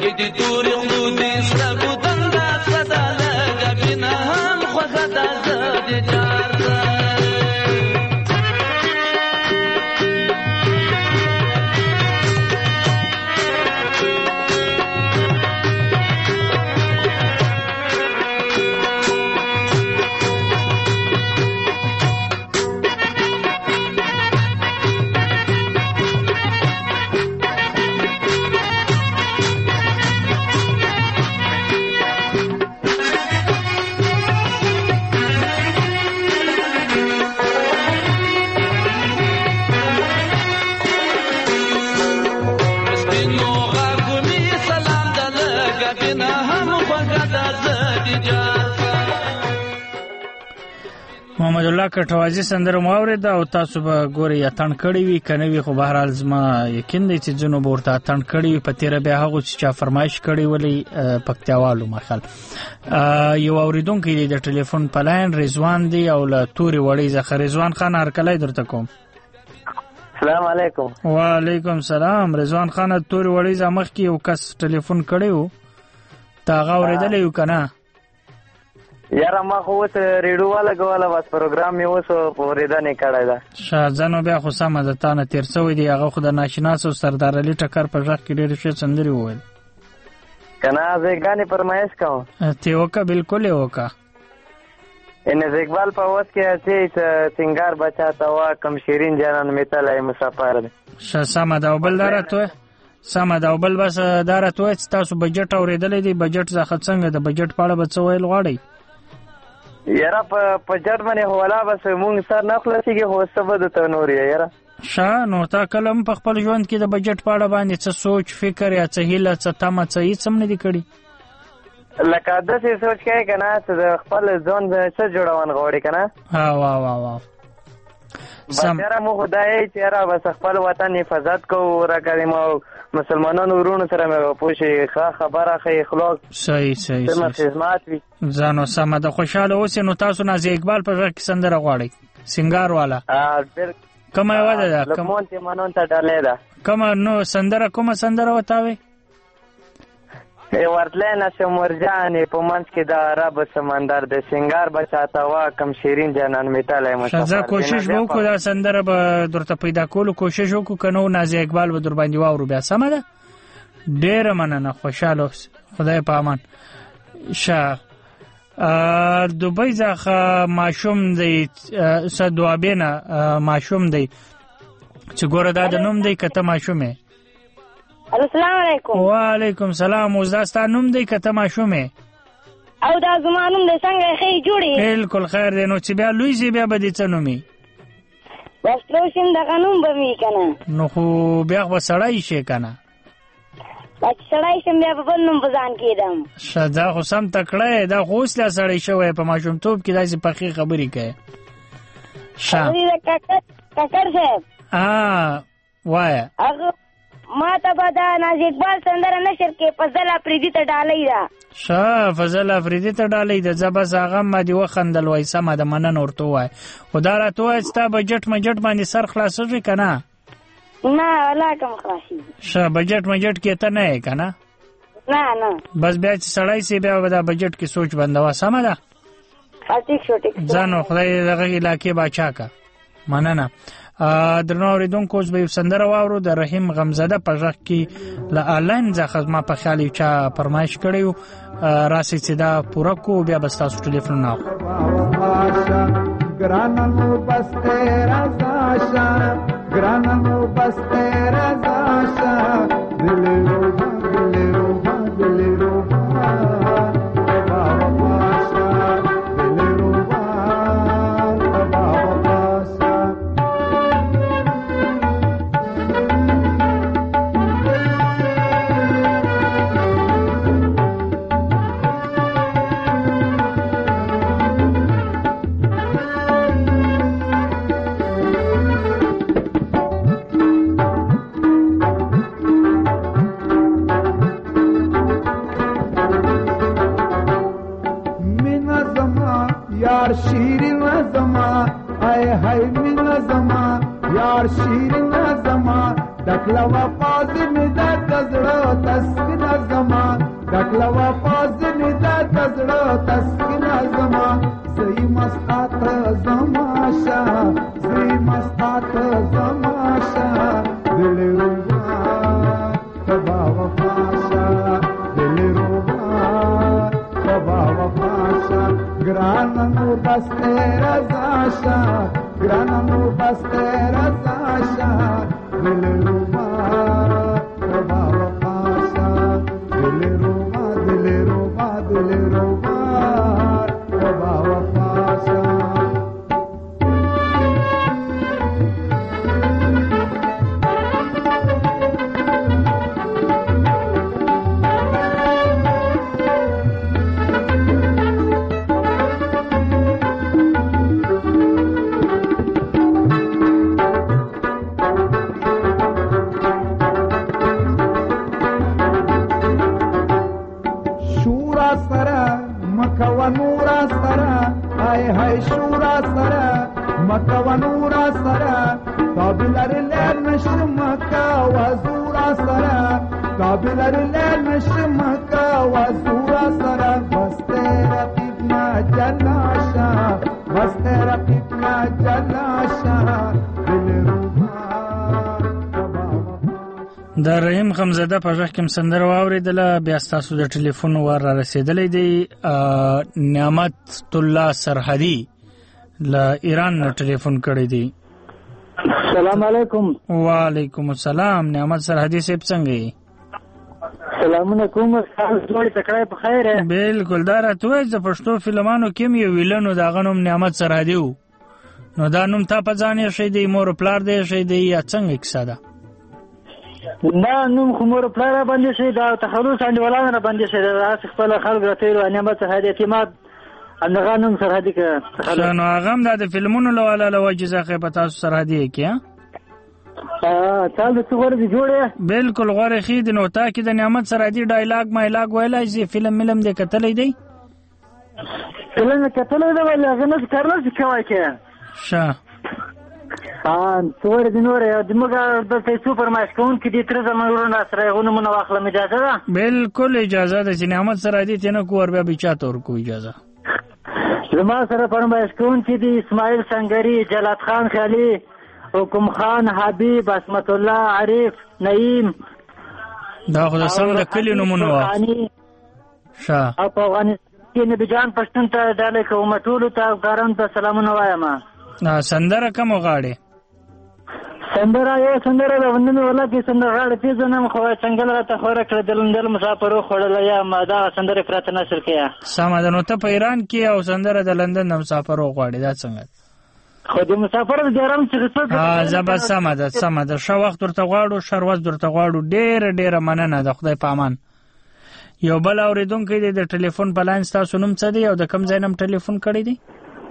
سترګې د تورې خلو دې سترګو دنده صدا لږه بینه هم خوښه ده زه د جار محمد الله کټوازی سندره مو اورېده او تاسو به ګورئ اتڼ کړی وي که نه وي خو بهرحال زما یقین دی چې ځینو به ورته اتڼ کړی وي په تېره بیا هغو چې چا فرمایش کړی ولې پکتیاوالو مخل یو اورېدونکی دی د ټلیفون په لاین رضوان دی او له تورې وړۍ څخه رضوان خان هرکلی درته کوم سلام علیکم. وعلیکم سلام. رضوان خان تورې وړۍ څخه مخکې یو کس ټلیفون کړی و ته هغه اورېدلی و که نه؟ یاره ما خو اوس ریډیو ولګوله بس پروګرام مې اوس په اورېدنې کړی ده. ښه ځه نو بیا خو سمه ده تا نه تېر سوی دی هغه خو د ناشناس او سردار علي ټکر په غږ کې ډېرې ښې سندرې وویل که نه زه ګانې فرمایش کوم ته وکړه بلکل یې وکړه یعنې زه اقبال په اوس کې چې سنگار بچا ته وا کم شیرین جانان مې تلی مسافر دی. ښه سمه ده او بل دا راته وایه سمه ده او بل بس دا راته وایه چې تاسو بجټ اورېدلی دی بجټ څخه څنګه د بجټ په اړه به څه ویل غواړئ؟ یاره په جټ باندې حواله بس مونږ سر نه خلاصېږي خو څه به درته نور یې یاره ښه نو تا کله هم په خپل ژوند کې د بجټ په اړه باندې څه سوچ فکر یا څه هیله څه تمه څه هېڅ هم نه دي کړي؟ لکه داسې سوچ کوې که نه چې د خپل ځان څه جوړون غواړې که نه ها وا وا وا بس یاره مو خو دا یې چې یاره بس خپل وطن حفاظت کوو راکړې مو مسلمانانو ورونو سره مې پوه شي ښه خبره ښه اخلاق صحیح صحیح سمه خدمات وي ځه نو سمه ده خوشحاله اوسې نو تاسو نازي اقبال په غږ کې سندره غواړئ سنگار والا کومه یوه ده لکمون تیمانون ته ډالۍ ده کومه نو سندره کومه سندره وتاوې ورتلی نشم ورجانې په منځ کې د عرب سمندر د سنگار بچاته وا کم شیرین جانان مې تلی مسافر. ښه کوشش به وکړو دا سندره به درته پیدا کولو کوشش وکړو که نه و نازي اقبال به در باندې واورو بیا سمه ده ډېره مننه خوشحاله اوسې خدای په امان. ښه دوبۍ څخه ماشوم دی څه دوابینه ماشوم دی چې ګوره دا د نوم دی که ته ماشوم یې؟ السلام علیکم. وعلیکم سلام. اوس دا ستا نوم دی که ته ماشوم یې؟ او دا زما نوم دی څنګه ښې جوړې؟ بلکل خیر دی. نو چې بیا لوی شي بیا به دې څه نوم وي؟ بس لوی شم دغه نوم به وي که نه. نو خو بیا به سړی شې که نه؟ بس سړی شم بیا به بل نوم په ځان کېدم. ښه دا خو سم تکړه یې دا خو اوس لا سړی شوی په ماشومتوب کې داسې پخې خبرې کوې. ښه ککړ صاحب وایه هغه ما ته به دا نازي اقبال سندره نشر کې فضل افریدي ته ډالۍ ده. ښه فضل افریدي ته ډالۍ ده ځه بس هغه هم ما دې وخندل وایي سمه ده مننه ورته ووایه خو دا راته ووایه چې ستا بجټ مجټ باندې سر خلاصېږي که نه؟ نه والله کم خلاصېږي. ښه بجټ مجټ کې ته نه یې که نه؟ نه نه بس بیا چې سړی سي بیا به دا بجټ کې سوچ بندوه سمه ده؟ ټیک شو ټیک شو. ځه نو خدای دغه علاقې باچا که مننه. درنو اورېدونکو اوس به یو سندره واورو د رحیم غمزده په غږ کې له آنلاین څخه زما په خیال یو چا فرمایش کړی و راسئ چې دا پوره کړو بیا به ستاسو ټلیفونونه اخلو. ګرانو بس تیرا زاشا ګرانو بس تیرا زاشا دل روبا دل روبا دل روبا شیرین زما ای های مینا زما یار شیرین زما دکلا وفاز می د زړه تسکین زما لوا پازن دا تزړه تسکین زما زئی مسحات زما شاه زئی مسحات زما شاه دل روبا کبا وفاشا دل روبا کبا وفاشا گرانا نو بسته رضا شاه گرانا نو بسته رضا شاه دل روبا کبا وفاشا دل روبا دل روبا دل روبا کبا وفاشا مکوا نورا سرا آئے ہائے شورا سرا مکوا نورا سرا قابلر لنش مکوا زورا سرا قابلر لنش مکوا زورا سرا بستے رقیبنا جلاشا بستے رقیبنا جلاشا دل روبا د رحیم خمزاده په ځخ کې سندره واوریدله بیا تاسو د ټلیفون ور را رسیدلې دی نعمت الله سرحدي ل ایران نه ټلیفون کړی دی. السلام علیکم. وعلیکم السلام. نعمت سرحدي صاحب څنګه یې؟ سلام علیکم. تاسو ټول تکړه په خیر؟ بالکل دا راته وایي د پښتو فلمانو کې یو ویلنو دا غنوم نعمت سرحدي وو نو دا نوم تا په ځان یې شي دی مور پلار دی شي دی یا څنګه کیسه ده؟ نه نوم خو مور پلار باندې شي دا تخلص انډیوالان را باندې شي دا خپل خلک راته نعمت سرحدي اعتماد انغه نوم سرحدي کې نو هغه د فلمونو لواله لوجزه خې په تاسو سرحدي کې ها تاسو څه غوړې جوړه بالکل غوړې خې د نو تا کې د نعمت سرحدي ډایلاګ مایلاګ ویلای شي فلم ملم دې کتلې دی فلم کتلې دی ولا غنځ کارل څه کوي کې شه ان څور د نور د موږ د سپر مارکیټ کوم کې د تر زمونږ سره غو نمونه واخلم اجازه ده؟ بالکل اجازه ده چې نعمت سرحدي ته نه کوور بیا بچا تور کو اجازه زما سره فرمایش کوم چې د اسماعیل سنگری جلات خان خیالي حکم خان حبیب اسمت الله عارف نعیم دا خو سم د کلی نمونه وا شه او په افغانستان کې نبی جان پښتون ته ډاله کوم ټول ته ګران ته سلامونه وایم. سندره کوم غاړي سندره یو سندره د وننه ولا کې سندره غاړي پیژنم خو څنګه راته خوره کړ دلندل مسافر خوړل یا ما دا سندره پرته نشر کیا سم ده نو ته په ایران کې او سندره د لندن مسافر غواړي دا څنګه خو د مسافر د ایران چې څه ها زبر سم ده سم ده شو وخت ورته غواړو شروت ورته غواړو ډېر ډېر مننه د خدای په امان. یو بل اوریدونکو د ټلیفون په لاین تاسو نوم څه دی او د کم ځای نم ټلیفون کړی دی؟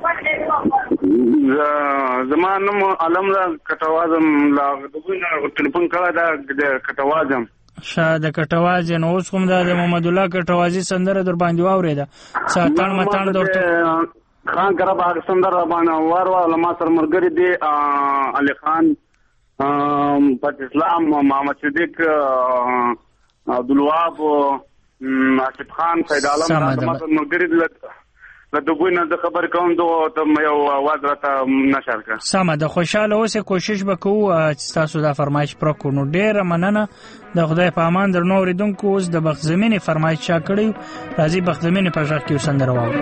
زما نوم علم لا کټوازم لا دغه ټلیفون کړه دا د کټوازم شه د کټوازي نو اوس کوم د محمد الله کټوازي سندره در باندې واورېده ساتان متان درته خان کرا باغ سندره باندې وار وار لما سر مرګري دی علي خان پت اسلام محمد صدیق عبدالوهاب آصف خان سید عالم لما سر مرګري د دغه نه د خبر کوم دوه ته یو आवाज راته نشر کړ. سمه د خوشاله اوسه کوشش وکړو چې تاسو دا فرمایش پر کو نو ډیر مننه د خدای په امان درنو اوریدونکو اوس د بخت زمینی فرمایش چا کړی راځي بخت زمینی په ځخ کې سندره واو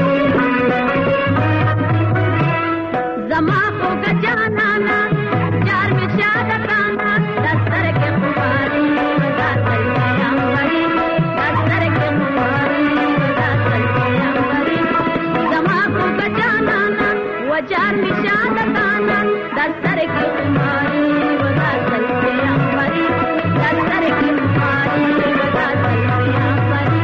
زما خو جانا نا یار می شاده کانا دستر کې خواري دستر کې امري دستر کې خواري دستر کې امري زما خو جانا نا وجار می شاده کانا دستر کې خواري دستر کې امري دستر کې خواري دستر کې امري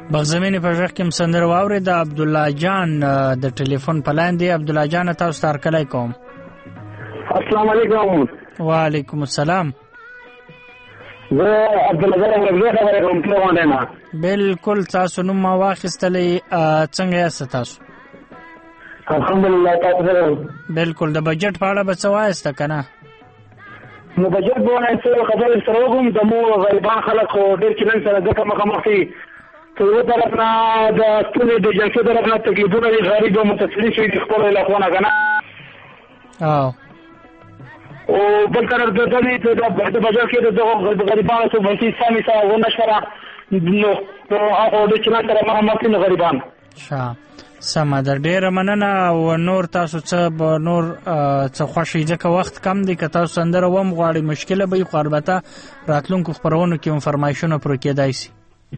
بغزمین په ځخ کې سندره واوري د عبد الله جان د ټلیفون په لاین دی. عبد الله جان تاسو ته هرکلی کوم. السلام علیکم. وعلیکم السلام. زه عبد الله جان ورغه خبره کوم ته وانه نه. بالکل تاسو نو ما واخستلې څنګه یاست تاسو؟ الحمدلله تاسو. بالکل د بجټ په اړه به څه وایسته کنه؟ نو بجټ به نه څه خبرې سره وګم د مو غریبان خلک خو ډېر چلن سره دغه مخامخي ته یو طرف نه د ټولې د جنسي طرف نه تکلیفونه دي غریب او متسلی شي د خپل علاقونه کنه. او او بل طرف د دې ته د بجټ کې د غریبانو څخه ملي سامي سره ونه شره نو هغه د چلن سره مخامخي غریبان. ښه سمه ده، ډېره مننه. او نور تاسو څه به نور څه خوښوي ځکه وخت کم دی، که تاسو سندره وم غواړئ مشکله به وي، خو البته راتلونکو خپرونو کې هم فرمایشونه پرې کېدای شي.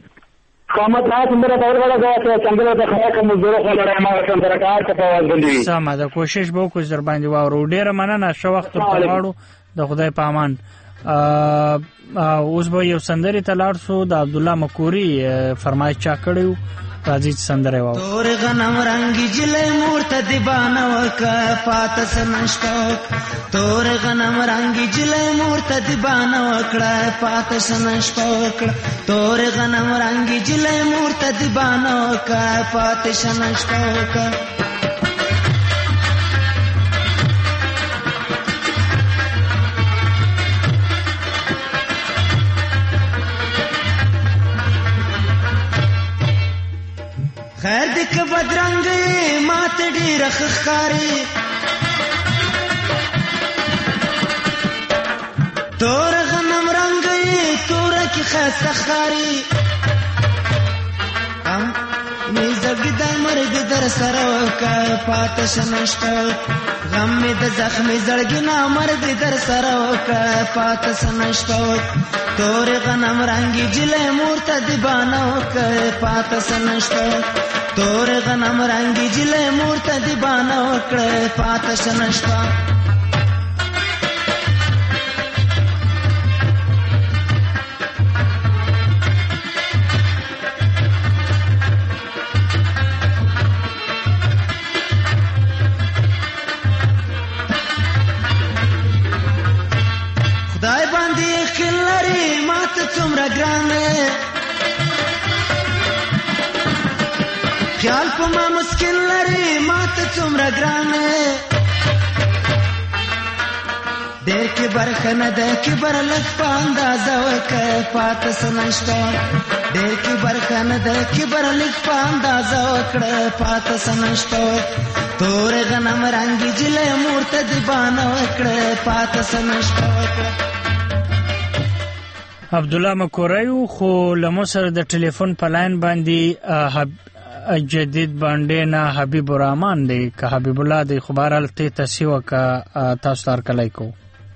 سمه ده، کوشش به وکړو در باندې واورو. ډېره مننه، ښه وخت ورته غواړو. د خدای په امان. اوس به یو سندرې ته لاړ شو. د عبدالله مکوري فرمایش چا کړی و، راځي چې سندره واورو. تور غنم رنگی جلې مور ته دیوانه وکه پاتس نشټوک. تور غنم رنگی جلې مور ته دیوانه وکړه پاتس نشټوک. تور غنم رنگی جلې مور ته دیوانه وکه پاتس نشټوک. خیر دې که بدرنګې ماته ډېره ښه ښکاري. تور غنم رنګې توره کې ښایسته ښکاري. مې زړګی مرګ در سره وکړه پاته شه نشته. غم مې د زخمې زړګي نه مرګ در سره وکړه پاته شه نشته. تور غنم رنګې جلې مور ته دیوانه وکړه پاته شه نشته. تور غنم رنگی جلے مورتا دیبانا وکڑے پاتش نشتا. خدای باندې خل لري ماته څومره ګرانه. خیال په ما مسکین لري ماته څومره ګرانه. ډېر کبر ښه نه ده، کبر لږ په اندازه وکړه پاتس نشته. ډېر کبر ښه نه ده، کبر لږ په اندازه وکړه پاتس نشته. تور غنم رنګي جلې مور ته دیوانه وکړه پاتس نشته. عبدالله مکوریو خو له مو سره د ټلیفون په لاین باندې جدید باندې نه حبیب الرحمن دی که حبیب الله دی. خو بهرحال ته تاسو که تاسو ته هرکلی کوو.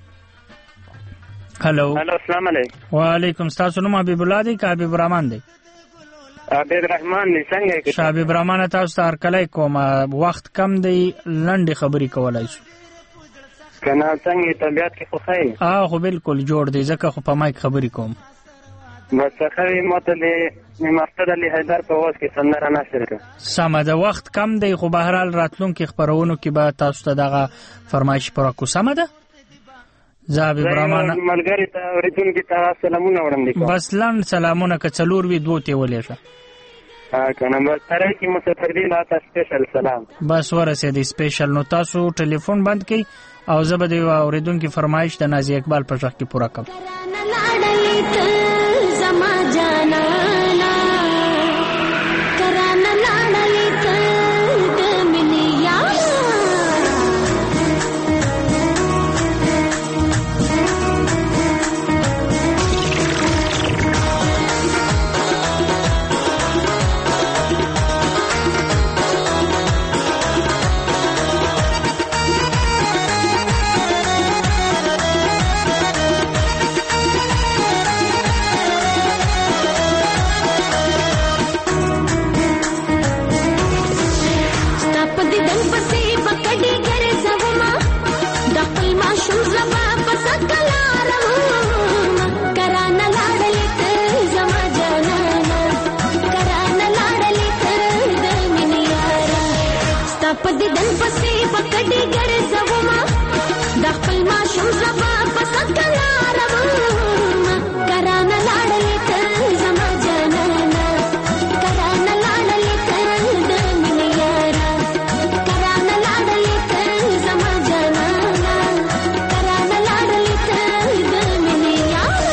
هلو هلو السلام علیکم. وعلیکم. ستاسو نوم حبیب الله دی که حبیب الرحمن دی؟ حبیب الرحمن دی. څنګه یې؟ حبیب الرحمن تاسو ته هرکلی کوم. وخت کم دی، لنډې خبرې کولی شو کنه. څنګه طبیعت کې خو ښه اه خو بالکل جوړ دی، ځکه خو په مایک خبرې کوم. بس خو ماته د مستر علي حیدر په واس کې سندره نشر کړه. سمه ده، وخت کم دی، خو بهرحال راتلونکي خپرونو کې به تاسو ته دغه فرمایش پوره کړو. سمه ده. زه حبیب الرحمن ملګري ته اورېدونکي ته سلامونه وړاندې کوم. بس لنډ سلامونه، که څلور وي دوو ته یې ولېږه کنه. بس سره کې مسافر دي لاته سپیشل سلام. بس ورسېدی سپیشل. نو تاسو ټلیفون بند کړئ او زه به د اورېدونکي فرمایش د نازي اقبال په غږ کې پوره کړم. پدې دل پسې پکړې ګرځوما د خپل ماشوم زبا پسکلا روما کرانه لاړې تر زما جنانا کرانه لاړې تر د مینې یارا کرانه لاړې تر زما جنانا کرانه لاړې تر د مینې یارا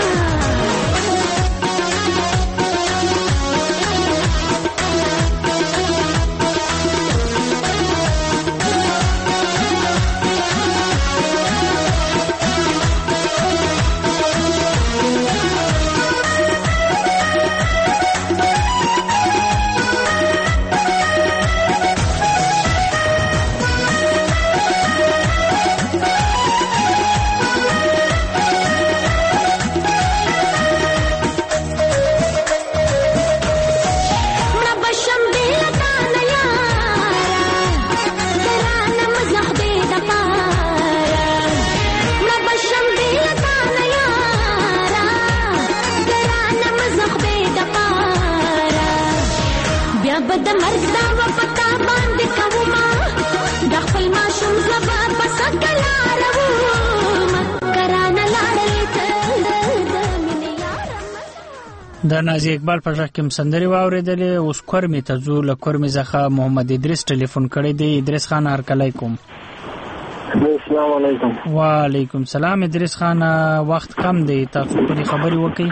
د مرګ دا و پتا باندې کوما د خپل ماشوم زبا پسکلا روما کرانه لاړې تر د مینې یارا د نازي اقبال په ځخ کې سندري واوریدلې اوس کورمې ته زو له کورمې ځخه محمد ادریس ټلیفون کړی دی. ادریس خان هر کلیکم. السلام علیکم. وعلیکم السلام. ادریس خان وخت کم دی تاسو په خبري وکي.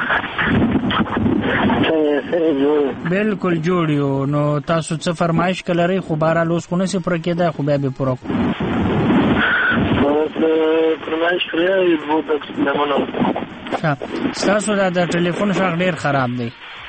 بالکل جوړ یو. نو تاسو څه فرمایش کلري خو بارا لوس خو نه سي پر کېده خو بیا به پوره کو فرمایش کړی وو د نمونه. ښه تاسو دا د ټلیفون شغ ډیر خراب دی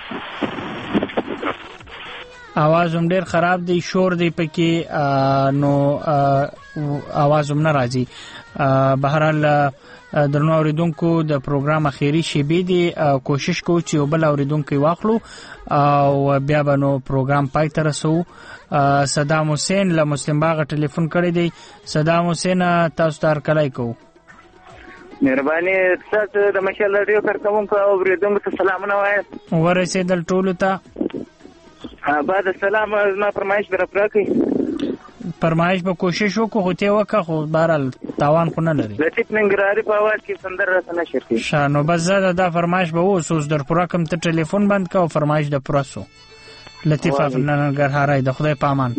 आवाज هم ډیر خراب دی شور دی پکې نو आवाज هم نه راځي. بهرحال درنو اوریدونکو د پروګرام اخیری شیبې دی کوشش کوو چې یو بل اوریدونکو واخلو او بیا به نو پروګرام پای ته رسو. صدام حسین له مسلم باغ ټلیفون کړی دی. صدام حسین تاسو ته کلای کو مهرباني تاسو د مشال رادیو کارکونکو او اوریدونکو ته سلامونه وایم. ورسېدل ټولو ته. بعد السلام ما فرمایش در پراکې فرمایش به کوشش وکړو خو ته وکړه خو بهرحال تاوان خو نه لري. لطیف ننګرهاري په اواز کې سندر راته نشر کړي. ښه نو بس زه دا فرمایش به اوس در پوره کوم ته ټلیفون بند کا او فرمایش د پوره سو. لطیف ننګرهاري د خدای په امان.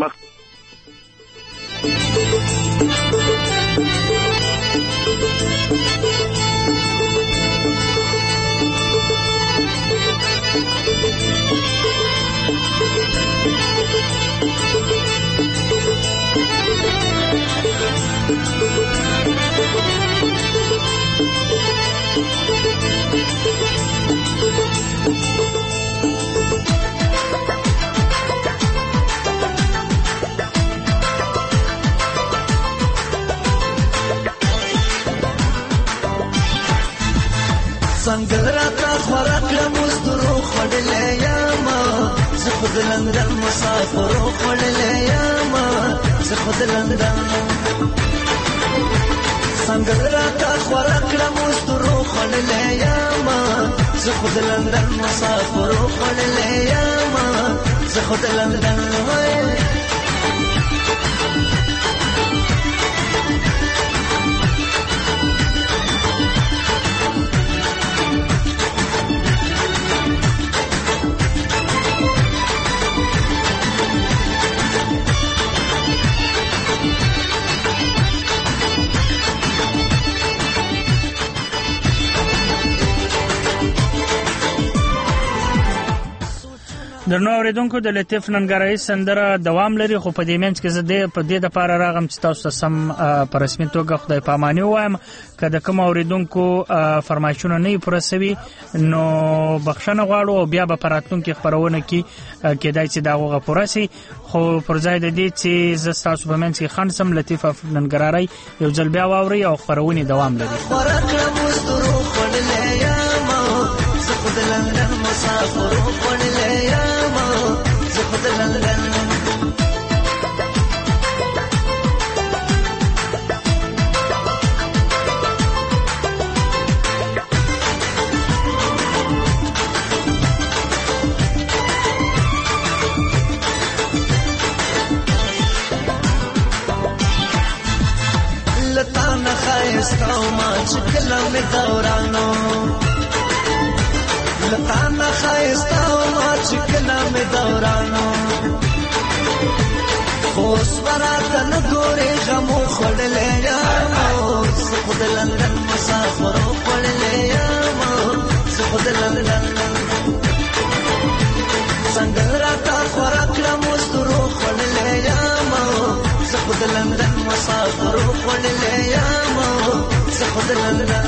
څنګه راته خوراک لمسترو خړلې یما زه خود لندن مسافر خړلې یما زه خود لندن څنګه راته خوراک لمسترو خړلې یما زه خود لندن مسافر خړلې یما زه خود لندن درنو اوریدونکو د لطیف ننګرهاري سندره دوام لري خو په دې منځ کې زه د په دې د پاره راغم چې تاسو سم په رسمي توګه خدای پاماني وایم کله کوم اوریدونکو فرمایشونه نه پرسوي نو بخښنه غواړو او بیا به پراتونکو خبرونه کې کېدای چې دا غوغه پرسي خو پر ځای د دې چې زه تاسو په منځ کې خان سم لطیف ننګرهاري یو ځل بیا واوري او خبرونه دوام لري. خایستا ما چې کله مې دورانو لطانه خایستا ما چې کله مې دورانو اوس ورته نه ګورې غمو خوړلې یم زه خو د لندن مسافرو خوړلې یم زه خو د لندن څنګه راته خوراک کړم اوس درو خوړلې یم زه خو د لندن مسافرو خوړلې یم زه خو د لندن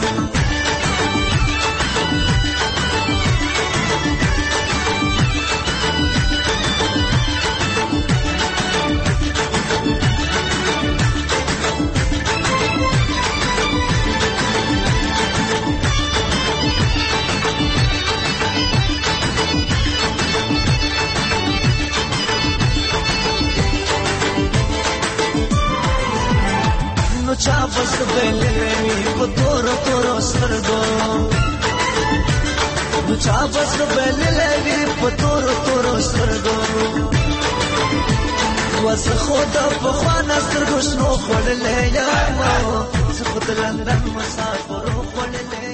چا بس بلوي په تور تور سترګو نو چا بس بلوي په تور تور سترګو وس خدا په خوانا سترګو شنو خړلې یم زه په لندن مسافر خړلې